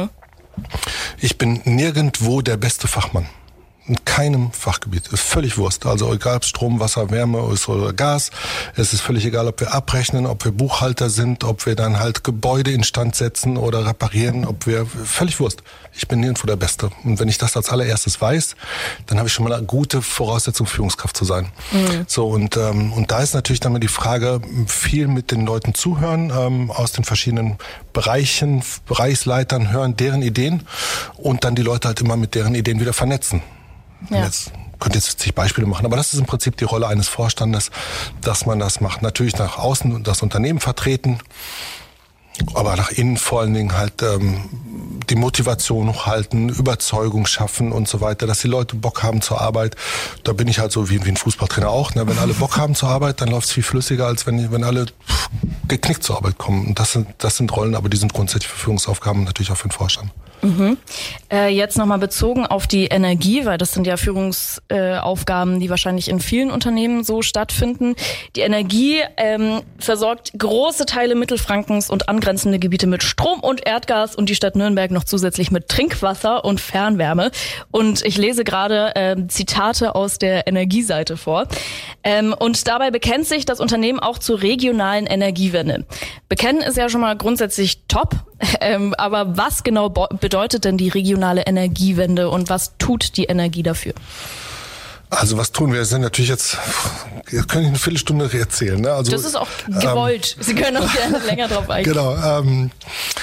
[SPEAKER 10] Ich bin nirgendwo der beste Fachmann. In keinem Fachgebiet. Ist völlig Wurst. Also egal ob Strom, Wasser, Wärme ist oder Gas. Es ist völlig egal, ob wir abrechnen, ob wir Buchhalter sind, ob wir dann halt Gebäude instand setzen oder reparieren, völlig Wurst. Ich bin nirgendwo der Beste. Und wenn ich das als allererstes weiß, dann habe ich schon mal eine gute Voraussetzung, Führungskraft zu sein. So, und da ist natürlich dann mal die Frage, viel mit den Leuten zuhören, aus den verschiedenen Bereichen, Bereichsleitern hören, deren Ideen und dann die Leute halt immer mit deren Ideen wieder vernetzen. Ja. Jetzt könnte jetzt 50 Beispiele machen, aber das ist im Prinzip die Rolle eines Vorstandes, dass man das macht. Natürlich nach außen das Unternehmen vertreten, aber nach innen vor allen Dingen halt die Motivation hochhalten, Überzeugung schaffen und so weiter, dass die Leute Bock haben zur Arbeit. Da bin ich halt so wie ein Fußballtrainer auch. Ne? Wenn alle Bock haben zur Arbeit, dann läuft es viel flüssiger, als wenn alle geknickt zur Arbeit kommen. Und das sind Rollen, aber die sind grundsätzlich für Führungsaufgaben natürlich auch für den Vorstand.
[SPEAKER 8] Jetzt nochmal bezogen auf die Energie, weil das sind ja Führungsaufgaben, die wahrscheinlich in vielen Unternehmen so stattfinden. Die Energie versorgt große Teile Mittelfrankens und angrenzende Gebiete mit Strom und Erdgas und die Stadt Nürnberg noch zusätzlich mit Trinkwasser und Fernwärme. Und ich lese gerade Zitate aus der Energieseite vor. Und dabei bekennt sich das Unternehmen auch zur regionalen Energiewende. Bekennen ist ja schon mal grundsätzlich top. Aber was genau bedeutet denn die regionale Energiewende und was tut die Energie dafür?
[SPEAKER 10] Also was tun wir? Sind natürlich jetzt kann ich eine Viertelstunde erzählen. Ne? Also,
[SPEAKER 8] das ist auch gewollt. Sie können auch gerne länger drauf eingehen.
[SPEAKER 10] Genau.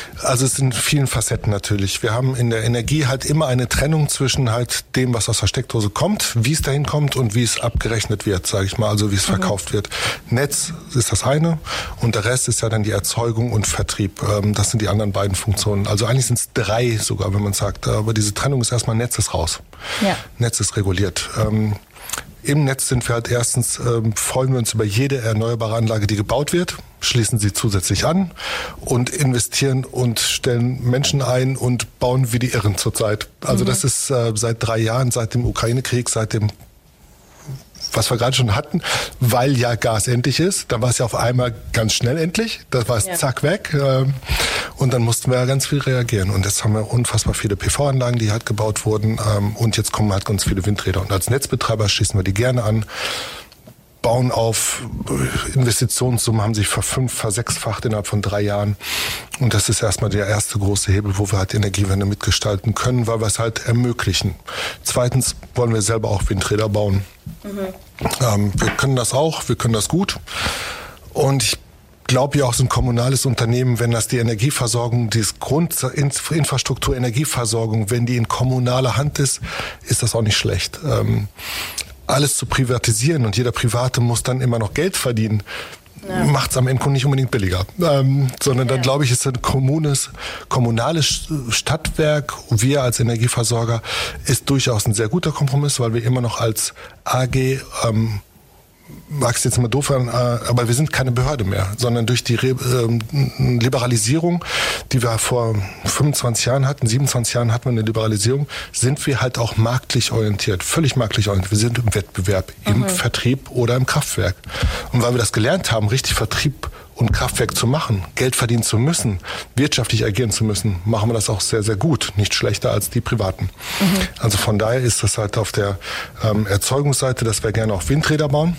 [SPEAKER 10] Also es sind vielen Facetten natürlich. Wir haben in der Energie halt immer eine Trennung zwischen halt dem, was aus der Steckdose kommt, wie es dahin kommt und wie es abgerechnet wird, sage ich mal, also wie es verkauft wird. Netz ist das eine und der Rest ist ja dann die Erzeugung und Vertrieb. Das sind die anderen beiden Funktionen. Also eigentlich sind es 3 sogar, wenn man sagt. Aber diese Trennung ist erstmal, Netz ist raus. Ja. Netz ist reguliert. Im Netz sind wir halt erstens, freuen wir uns über jede erneuerbare Anlage, die gebaut wird, schließen sie zusätzlich an und investieren und stellen Menschen ein und bauen wie die Irren zurzeit. Also das ist seit 3 Jahren, seit dem Ukraine-Krieg, seit dem, was wir gerade schon hatten, weil ja Gas endlich ist. Da war es ja auf einmal ganz schnell endlich. Das war es zack weg. Und dann mussten wir ja ganz viel reagieren. Und jetzt haben wir unfassbar viele PV-Anlagen, die halt gebaut wurden. Und jetzt kommen halt ganz viele Windräder. Und als Netzbetreiber schließen wir die gerne an, bauen auf. Investitionssummen haben sich versechsfacht innerhalb von 3 Jahren. Und das ist erstmal der erste große Hebel, wo wir halt die Energiewende mitgestalten können, weil wir es halt ermöglichen. Zweitens wollen wir selber auch Windräder bauen. Wir können das auch, wir können das gut. Und ich glaube ja auch, so ein kommunales Unternehmen, wenn das die Energieversorgung, die Grundinfrastruktur, Energieversorgung, wenn die in kommunaler Hand ist, ist das auch nicht schlecht. Alles zu privatisieren und jeder Private muss dann immer noch Geld verdienen, macht es am Ende nicht unbedingt billiger. Sondern dann, glaube ich, ist ein kommunales Stadtwerk, wir als Energieversorger, ist durchaus ein sehr guter Kompromiss, weil wir immer noch als AG, mag es jetzt mal doof an, aber wir sind keine Behörde mehr, sondern durch die Liberalisierung, die wir vor 25 Jahren hatten, 27 Jahren hatten wir eine Liberalisierung, sind wir halt auch marktlich orientiert, völlig marktlich orientiert. Wir sind im Wettbewerb, im Vertrieb oder im Kraftwerk. Und weil wir das gelernt haben, richtig Vertrieb und Kraftwerk zu machen, Geld verdienen zu müssen, wirtschaftlich agieren zu müssen, machen wir das auch sehr, sehr gut. Nicht schlechter als die Privaten. Also von daher ist das halt auf der Erzeugungsseite, dass wir gerne auch Windräder bauen.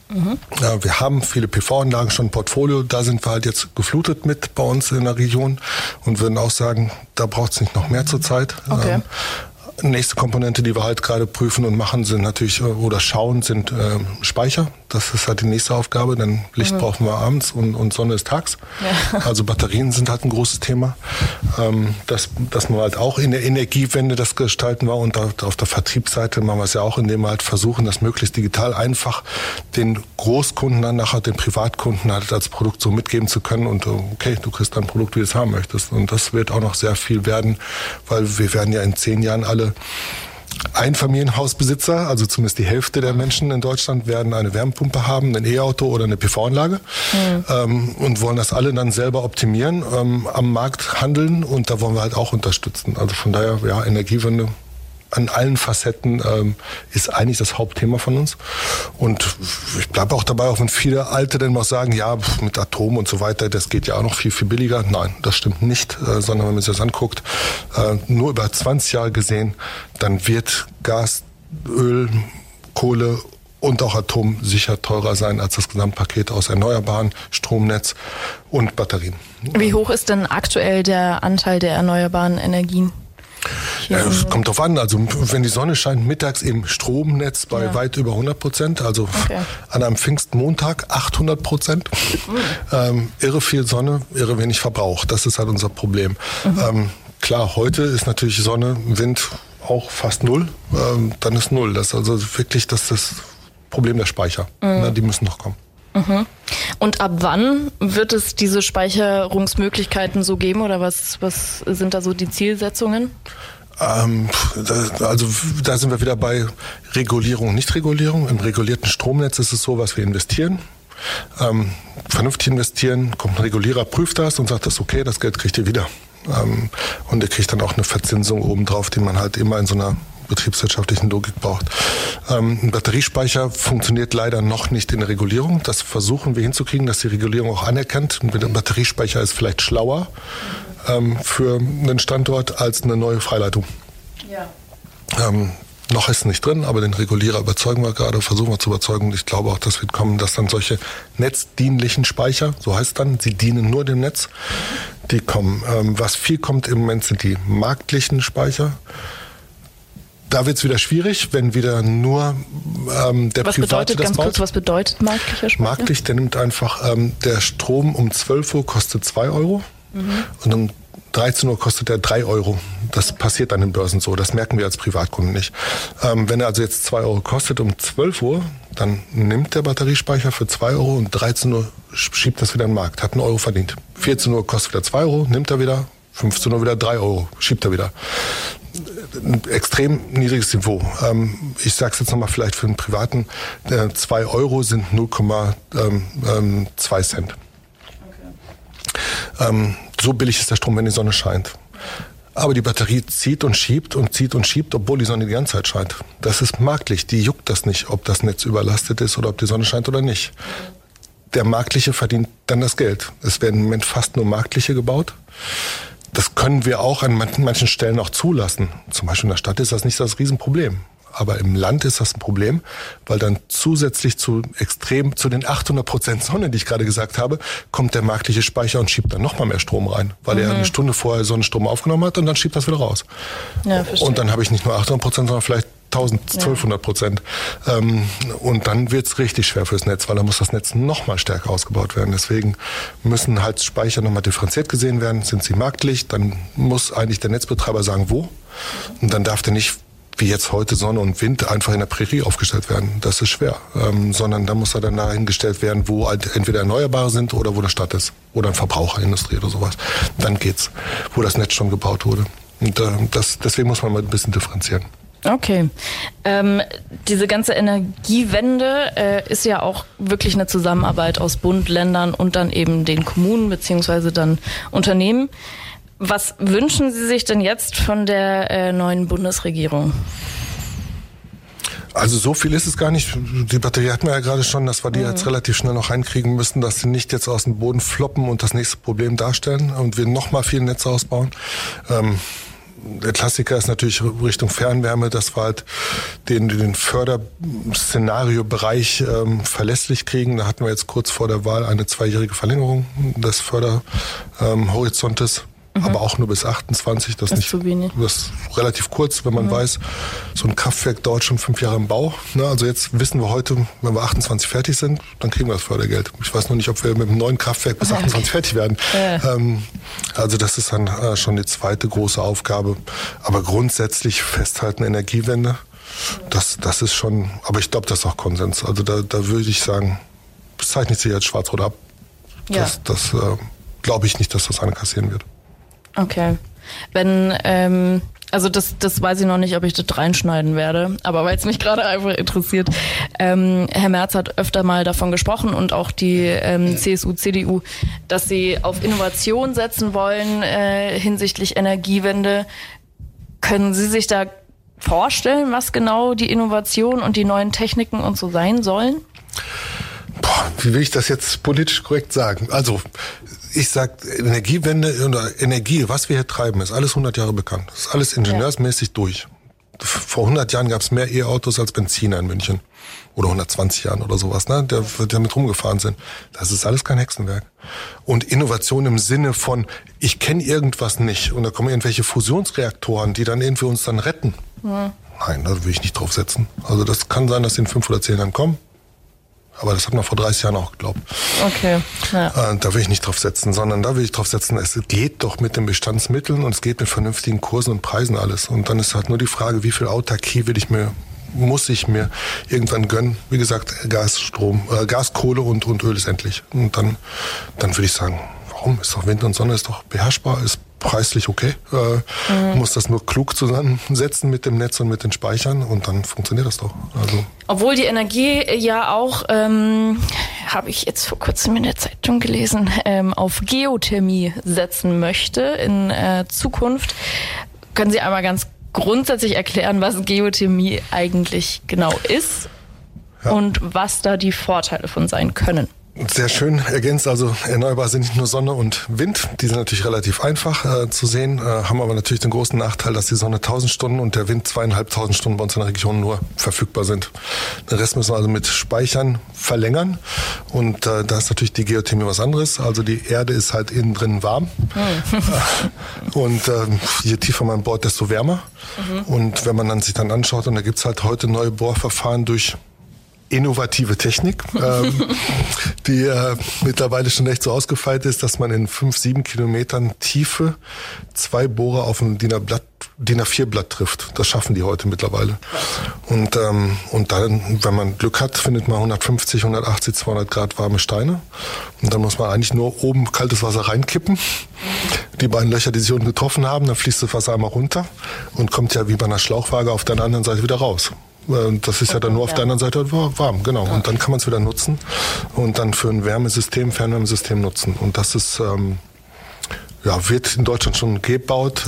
[SPEAKER 10] Ja, wir haben viele PV-Anlagen schon im Portfolio, da sind wir halt jetzt geflutet mit bei uns in der Region und würden auch sagen, da braucht es nicht noch mehr zurzeit. Okay. Nächste Komponente, die wir halt gerade prüfen und machen, sind natürlich, oder schauen, sind Speicher. Das ist halt die nächste Aufgabe, denn Licht brauchen wir abends und Sonne ist tags. Ja. Also Batterien sind halt ein großes Thema. Dass man halt auch in der Energiewende das gestalten war und auf der Vertriebsseite machen wir es ja auch, indem wir halt versuchen, das möglichst digital einfach den Großkunden dann nachher, den Privatkunden halt als Produkt so mitgeben zu können und okay, du kriegst dein Produkt, wie du es haben möchtest. Und das wird auch noch sehr viel werden, weil wir werden ja in 10 Jahren alle Einfamilienhausbesitzer, also zumindest die Hälfte der Menschen in Deutschland, werden eine Wärmepumpe haben, ein E-Auto oder eine PV-Anlage und wollen das alle dann selber optimieren, am Markt handeln und da wollen wir halt auch unterstützen. Also von daher, ja, Energiewende an allen Facetten ist eigentlich das Hauptthema von uns. Und ich bleibe auch dabei, auch wenn viele Alte dann mal sagen, ja, mit Atom und so weiter, das geht ja auch noch viel, viel billiger. Nein, das stimmt nicht, sondern wenn man sich das anguckt, nur über 20 Jahre gesehen, dann wird Gas, Öl, Kohle und auch Atom sicher teurer sein als das Gesamtpaket aus Erneuerbaren, Stromnetz und Batterien.
[SPEAKER 8] Wie hoch ist denn aktuell der Anteil der erneuerbaren Energien?
[SPEAKER 10] Ja, es kommt drauf an. Also wenn die Sonne scheint, mittags im Stromnetz bei weit über 100%, also an einem Pfingstmontag 800%. Irre viel Sonne, irre wenig Verbrauch. Das ist halt unser Problem. Klar, heute ist natürlich Sonne, Wind auch fast 0. Dann ist 0. Das ist also wirklich das Problem der Speicher. Die müssen noch kommen.
[SPEAKER 8] Und ab wann wird es diese Speicherungsmöglichkeiten so geben oder was sind da so die Zielsetzungen?
[SPEAKER 10] Also da sind wir wieder bei Regulierung und Nichtregulierung. Im regulierten Stromnetz ist es so, was wir investieren. Vernünftig investieren, kommt ein Regulierer, prüft das und sagt, das ist okay, das Geld kriegt ihr wieder. Und ihr kriegt dann auch eine Verzinsung obendrauf, die man halt immer in so einer betriebswirtschaftlichen Logik braucht. Ein Batteriespeicher funktioniert leider noch nicht in der Regulierung. Das versuchen wir hinzukriegen, dass die Regulierung auch anerkennt. Ein Batteriespeicher ist vielleicht schlauer für einen Standort als eine neue Freileitung. Ja. Noch ist es nicht drin, aber den Regulierer überzeugen wir gerade, versuchen wir zu überzeugen. Ich glaube auch, dass wird kommen, dass dann solche netzdienlichen Speicher, so heißt es dann, sie dienen nur dem Netz, die kommen. Was viel kommt im Moment sind die marktlichen Speicher. Da wird es wieder schwierig, wenn wieder nur der Private das baut.
[SPEAKER 8] Was bedeutet marktlicher Speicher?
[SPEAKER 10] Marktlich, der nimmt einfach, der Strom um 12 Uhr kostet 2 Euro und um 13 Uhr kostet er 3 Euro. Das passiert an den Börsen so. Das merken wir als Privatkunden nicht. Wenn er also jetzt 2 Euro kostet um 12 Uhr, dann nimmt der Batteriespeicher für 2 Euro und 13 Uhr schiebt das wieder in den Markt. Hat 1 Euro verdient. 14 Uhr kostet wieder 2 Euro, nimmt er wieder. 15 Uhr wieder 3 Euro, schiebt er wieder. Ein extrem niedriges Niveau. Ich sage es jetzt nochmal vielleicht für einen Privaten. 2 Euro sind 0,2 Cent. So billig ist der Strom, wenn die Sonne scheint. Aber die Batterie zieht und schiebt, obwohl die Sonne die ganze Zeit scheint. Das ist marktlich. Die juckt das nicht, ob das Netz überlastet ist oder ob die Sonne scheint oder nicht. Der Marktliche verdient dann das Geld. Es werden im Moment fast nur Marktliche gebaut. Das können wir auch an manchen Stellen auch zulassen. Zum Beispiel in der Stadt ist das nicht das Riesenproblem. Aber im Land ist das ein Problem, weil dann zusätzlich zu den 800% Sonne, die ich gerade gesagt habe, kommt der marktliche Speicher und schiebt dann nochmal mehr Strom rein, weil er eine Stunde vorher Sonnenstrom aufgenommen hat und dann schiebt das wieder raus. Ja, verstehe. Und dann habe ich nicht nur 800%, sondern vielleicht 1200%. Und dann wird's richtig schwer fürs Netz, weil dann muss das Netz nochmal stärker ausgebaut werden. Deswegen müssen halt Speicher nochmal differenziert gesehen werden. Sind sie marktlich, dann muss eigentlich der Netzbetreiber sagen, wo. Und dann darf der nicht wie jetzt heute Sonne und Wind einfach in der Prärie aufgestellt werden. Das ist schwer. Sondern da muss er dann dahingestellt werden, wo halt entweder Erneuerbare sind oder wo eine Stadt ist. Oder eine Verbraucherindustrie oder sowas. Dann geht's, wo das Netz schon gebaut wurde. Und deswegen muss man mal ein bisschen differenzieren.
[SPEAKER 8] Okay. Diese ganze Energiewende ist ja auch wirklich eine Zusammenarbeit aus Bund, Ländern und dann eben den Kommunen beziehungsweise dann Unternehmen. Was wünschen Sie sich denn jetzt von der neuen Bundesregierung?
[SPEAKER 10] Also so viel ist es gar nicht. Die Batterie hatten wir ja gerade schon, dass wir die jetzt relativ schnell noch reinkriegen müssen, dass sie nicht jetzt aus dem Boden floppen und das nächste Problem darstellen und wir nochmal viel Netze ausbauen. Der Klassiker ist natürlich Richtung Fernwärme, dass wir halt den Förderszenariobereich verlässlich kriegen. Da hatten wir jetzt kurz vor der Wahl eine 2-jährige Verlängerung des Förderhorizontes. Aber auch nur bis 28, das ist nicht zu wenig. Das ist relativ kurz, wenn man weiß, so ein Kraftwerk dauert schon 5 Jahre im Bau. Ne? Also jetzt wissen wir heute, wenn wir 28 fertig sind, dann kriegen wir das Fördergeld. Ich weiß noch nicht, ob wir mit einem neuen Kraftwerk bis 28 fertig werden. Also das ist dann schon die zweite große Aufgabe. Aber grundsätzlich festhalten Energiewende, das ist schon, aber ich glaube, das ist auch Konsens. Also da würde ich sagen, das zeichnet sich jetzt schwarz-rot ab. Das glaube ich nicht, dass das eine kassieren wird.
[SPEAKER 8] Okay. Wenn, also das weiß ich noch nicht, ob ich das reinschneiden werde, aber weil es mich gerade einfach interessiert. Herr Merz hat öfter mal davon gesprochen und auch die CSU, CDU, dass sie auf Innovation setzen wollen hinsichtlich Energiewende. Können Sie sich da vorstellen, was genau die Innovation und die neuen Techniken und so sein sollen?
[SPEAKER 10] Wie will ich das jetzt politisch korrekt sagen? Also ich sag, Energiewende oder Energie, was wir hier treiben, ist alles 100 Jahre bekannt. Das ist alles ingenieursmäßig durch. Vor 100 Jahren gab es mehr E-Autos als Benziner in München. Oder 120 Jahren oder sowas, ne, der damit rumgefahren sind. Das ist alles kein Hexenwerk. Und Innovation im Sinne von, ich kenne irgendwas nicht und da kommen irgendwelche Fusionsreaktoren, die dann irgendwie uns dann retten. Nein, da will ich nicht drauf setzen. Also das kann sein, dass die in 5 oder 10 Jahren kommen. Aber das hat man vor 30 Jahren auch geglaubt. Okay. Ja. Da will ich nicht drauf setzen, sondern da will ich drauf setzen, es geht doch mit den Bestandsmitteln und es geht mit vernünftigen Kursen und Preisen alles. Und dann ist halt nur die Frage, wie viel Autarkie muss ich mir irgendwann gönnen. Wie gesagt, Gas, Kohle und Öl ist endlich. Und dann würde ich sagen, warum? Ist doch Wind und Sonne, ist doch beherrschbar, ist preislich okay. Muss das nur klug zusammensetzen mit dem Netz und mit den Speichern und dann funktioniert das doch. Also.
[SPEAKER 8] Obwohl die Energie ja auch, habe ich jetzt vor kurzem in der Zeitung gelesen, auf Geothermie setzen möchte in Zukunft. Können Sie einmal ganz grundsätzlich erklären, was Geothermie eigentlich genau ist und was da die Vorteile von sein können?
[SPEAKER 10] Sehr schön ergänzt, also erneuerbar sind nicht nur Sonne und Wind, die sind natürlich relativ einfach zu sehen, haben aber natürlich den großen Nachteil, dass die Sonne 1000 Stunden und der Wind 2500 Stunden bei uns in der Region nur verfügbar sind. Den Rest müssen wir also mit Speichern verlängern und da ist natürlich die Geothermie was anderes, also die Erde ist halt innen drin warm und je tiefer man bohrt, desto wärmer und wenn man dann sich dann anschaut und da gibt's halt heute neue Bohrverfahren durch innovative Technik, die mittlerweile schon echt so ausgefeilt ist, dass man in 5-7 Kilometern Tiefe 2 Bohrer auf ein DIN A4-Blatt trifft. Das schaffen die heute mittlerweile. Und dann, wenn man Glück hat, findet man 150, 180, 200 Grad warme Steine. Und dann muss man eigentlich nur oben kaltes Wasser reinkippen. Die beiden Löcher, die sich unten getroffen haben, dann fließt das Wasser einmal runter und kommt ja wie bei einer Schlauchwaage auf der anderen Seite wieder raus. Das ist ja dann nur auf der anderen Seite warm, genau. Und dann kann man es wieder nutzen und dann für ein Fernwärmesystem nutzen. Und das ist, wird in Deutschland schon gebaut.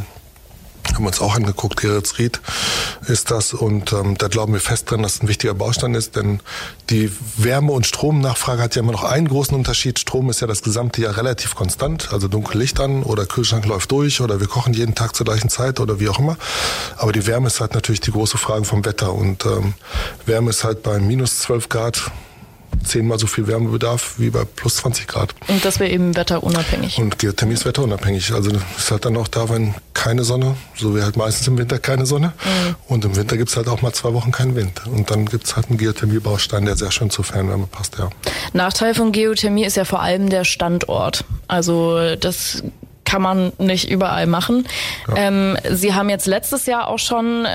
[SPEAKER 10] Haben wir uns auch angeguckt, Geretsried ist das. Und da glauben wir fest dran, dass es ein wichtiger Baustein ist, denn die Wärme- und Stromnachfrage hat ja immer noch einen großen Unterschied. Strom ist ja das gesamte Jahr relativ konstant, also dunkel Licht an oder Kühlschrank läuft durch oder wir kochen jeden Tag zur gleichen Zeit oder wie auch immer. Aber die Wärme ist halt natürlich die große Frage vom Wetter und Wärme ist halt bei minus 12 Grad 10-mal so viel Wärmebedarf wie bei plus 20 Grad.
[SPEAKER 8] Und das wäre eben wetterunabhängig.
[SPEAKER 10] Und Geothermie ist wetterunabhängig. Also ist halt dann auch da, wenn keine Sonne, so wie halt meistens im Winter keine Sonne. Und im Winter gibt es halt auch mal 2 Wochen keinen Wind. Und dann gibt es halt einen Geothermie-Baustein, der sehr schön zur Fernwärme passt, ja.
[SPEAKER 8] Nachteil von Geothermie ist ja vor allem der Standort. Also das kann man nicht überall machen. Ja. Sie haben jetzt letztes Jahr auch schon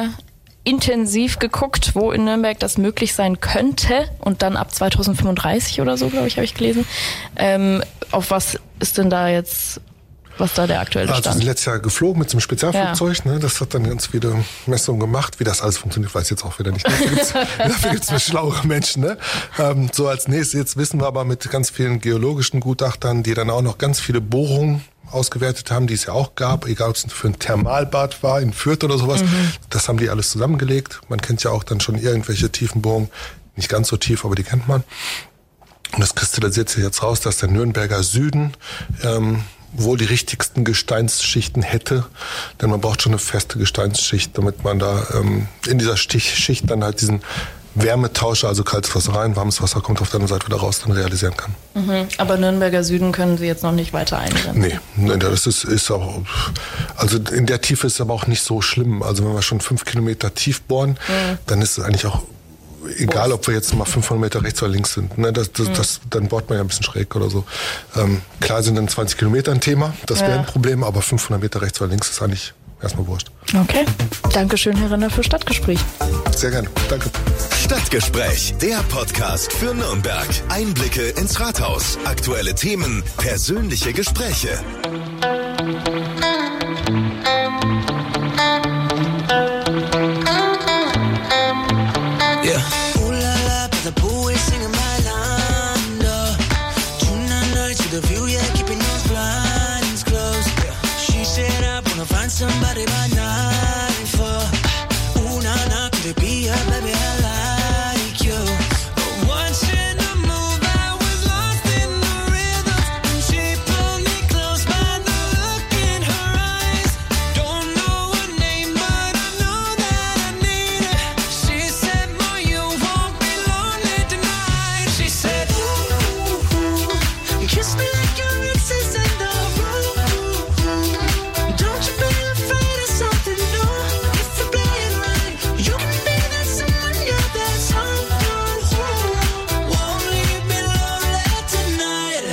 [SPEAKER 8] intensiv geguckt, wo in Nürnberg das möglich sein könnte und dann ab 2035 oder so, glaube ich, habe ich gelesen. Auf was ist denn da jetzt, was da der aktuelle Stand?
[SPEAKER 10] Also wir sind letztes Jahr geflogen mit so einem Spezialflugzeug, ne? Das hat dann ganz viele Messungen gemacht, wie das alles funktioniert, weiß ich jetzt auch wieder nicht. Dafür gibt's mir schlauere Menschen. Ne? So als nächstes, jetzt wissen wir aber mit ganz vielen geologischen Gutachtern, die dann auch noch ganz viele Bohrungen ausgewertet haben, die es ja auch gab, egal ob es für ein Thermalbad war, in Fürth oder sowas. Das haben die alles zusammengelegt. Man kennt ja auch dann schon irgendwelche tiefen Bohrungen, nicht ganz so tief, aber die kennt man. Und das kristallisiert sich jetzt raus, dass der Nürnberger Süden wohl die richtigsten Gesteinsschichten hätte, denn man braucht schon eine feste Gesteinsschicht, damit man da in dieser Schicht dann halt diesen Wärmetauscher, also kaltes Wasser rein, warmes Wasser kommt auf der anderen Seite wieder raus, dann realisieren kann.
[SPEAKER 8] Aber Nürnberger Süden können Sie jetzt noch nicht weiter eingrenzen?
[SPEAKER 10] Nee, das ist auch, also in der Tiefe ist es aber auch nicht so schlimm. Also wenn wir schon 5 Kilometer tief bohren, dann ist es eigentlich auch egal, ob wir jetzt mal 500 Meter rechts oder links sind. Ne, dann bohrt man ja ein bisschen schräg oder so. Klar sind dann 20 Kilometer ein Thema, das wäre ein Problem, aber 500 Meter rechts oder links ist eigentlich erstmal wurscht.
[SPEAKER 8] Okay, Dankeschön, Herr Renner, für Stadtgespräch.
[SPEAKER 10] Sehr gerne, danke.
[SPEAKER 5] Stadtgespräch, der Podcast für Nürnberg. Einblicke ins Rathaus, aktuelle Themen, persönliche Gespräche.
[SPEAKER 9] Somebody by night for ooh, nah, nah, could it be her, baby, I like you. Watching her move, I was lost in the rhythm. And she pulled me close by the look in her eyes. Don't know her name, but I know that I need her. She said, boy, you won't be lonely tonight. She said, ooh, you kiss me like your ex is in the room. Don't you be afraid of something new. If you play it right, you can be that someone, you're that someone who won't leave me lonely tonight.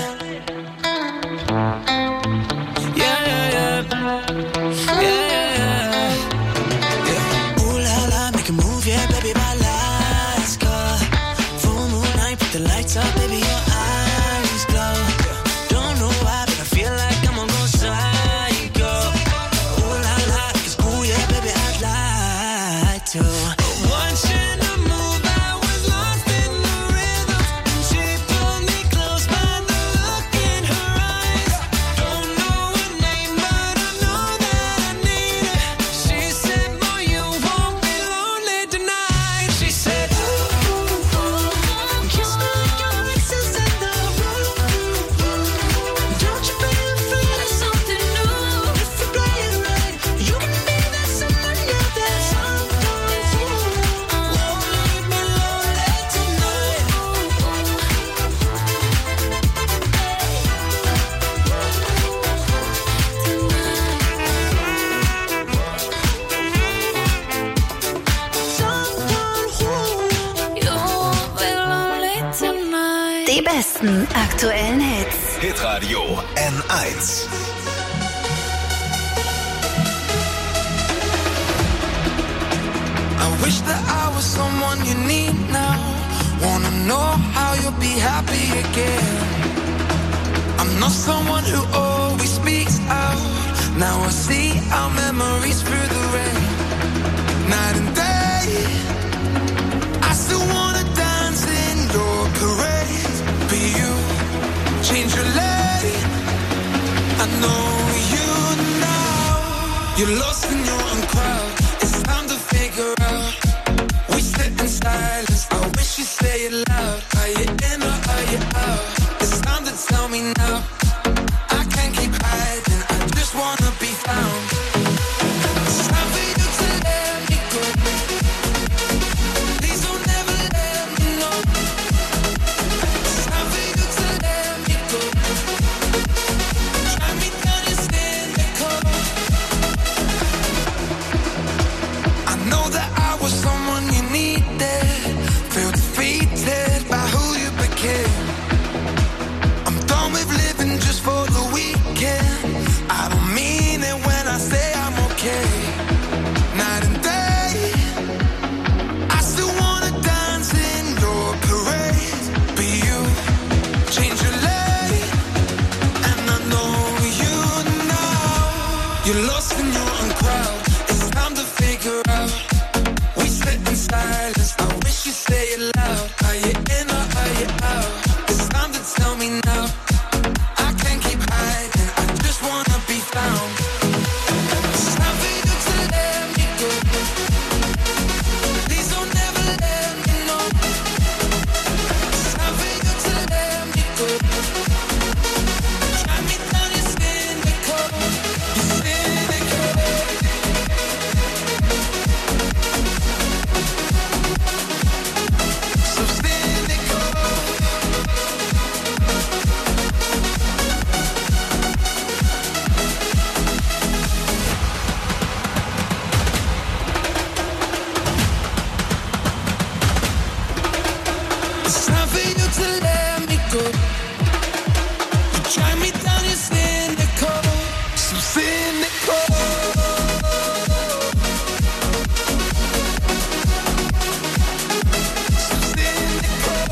[SPEAKER 9] Yeah. Ooh la la, make a move, yeah, baby, my lights go. Full moon night, put the lights up, baby, your eyes glow. Don't know why, but I feel like I'm gonna go psycho. Ooh la la, it's cool, yeah, baby, I'd like to. Watching her move, I was lost in the rhythm. And she pulled me close by the look in her eyes. Don't know her name, but I know that I need her. She said, boy, you won't be lonely tonight. She said, ooh, kiss me like your ex
[SPEAKER 11] Die besten aktuellen Hits.
[SPEAKER 5] Hitradio N1.
[SPEAKER 9] I wish that I was someone you need now. Wanna know how you'll be happy again. I'm not someone who always speaks out. Now I see our memories through the rain. Night and day, I still wanna dance in your parade. But you change your lane. I know you now. You're lost in your own crowd. It's time to figure out. We sit in silence. I wish you say it loud. Are you in or are you out? It's time to tell me now. I can't keep hiding. I just wanna be found. It's time for you to let me go. Please don't ever let me know. It's time for you to let me go. Try me down and stand the cold. I know that I was someone you needed. Feel defeated by who you became. I'm done with living just for the weekend. I don't mean it when I say I'm okay. Night and day, I still wanna dance in your parade. But you change your lane, and I know you now. You're lost in your own crowd. It's time to figure out. We sit in silence. I wish you say it loud. Are you in or are you out? It's time to tell me now. I can't keep hiding. I just wanna be found. It's time for you to let me go. Please don't ever let me know. It's time for you to let me go. Try me down, you're cynical. You're cynical. So cynical. It's time for you to let me go. You try me down, you're cynical. So cynical. So cynical.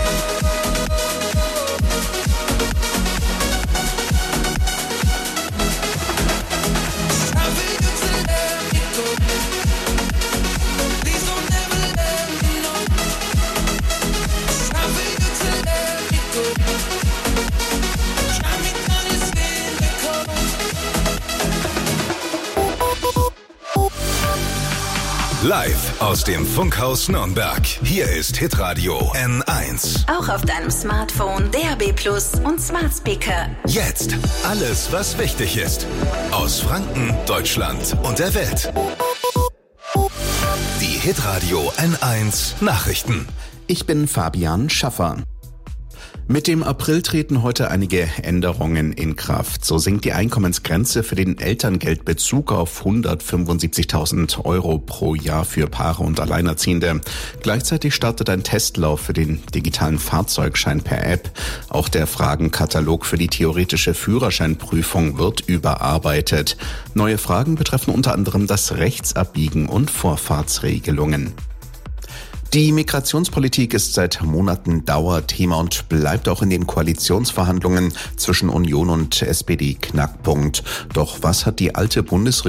[SPEAKER 9] It's time for you to let me go. Please don't ever let me know. It's time for you to let me go. Try me down, you're cynical.
[SPEAKER 5] Live aus dem Funkhaus Nürnberg. Hier ist Hitradio N1.
[SPEAKER 11] Auch auf deinem Smartphone, DAB+ und Smart Speaker.
[SPEAKER 5] Jetzt alles, was wichtig ist. Aus Franken, Deutschland und der Welt. Die Hitradio N1 Nachrichten.
[SPEAKER 6] Ich bin Fabian Schaffer. Mit dem April treten heute einige Änderungen in Kraft. So sinkt die Einkommensgrenze für den Elterngeldbezug auf 175.000 € pro Jahr für Paare und Alleinerziehende. Gleichzeitig startet ein Testlauf für den digitalen Fahrzeugschein per App. Auch der Fragenkatalog für die theoretische Führerscheinprüfung wird überarbeitet. Neue Fragen betreffen unter anderem das Rechtsabbiegen und Vorfahrtsregelungen. Die Migrationspolitik ist seit Monaten Dauerthema und bleibt auch in den Koalitionsverhandlungen zwischen Union und SPD Knackpunkt. Doch was hat die alte Bundesregierung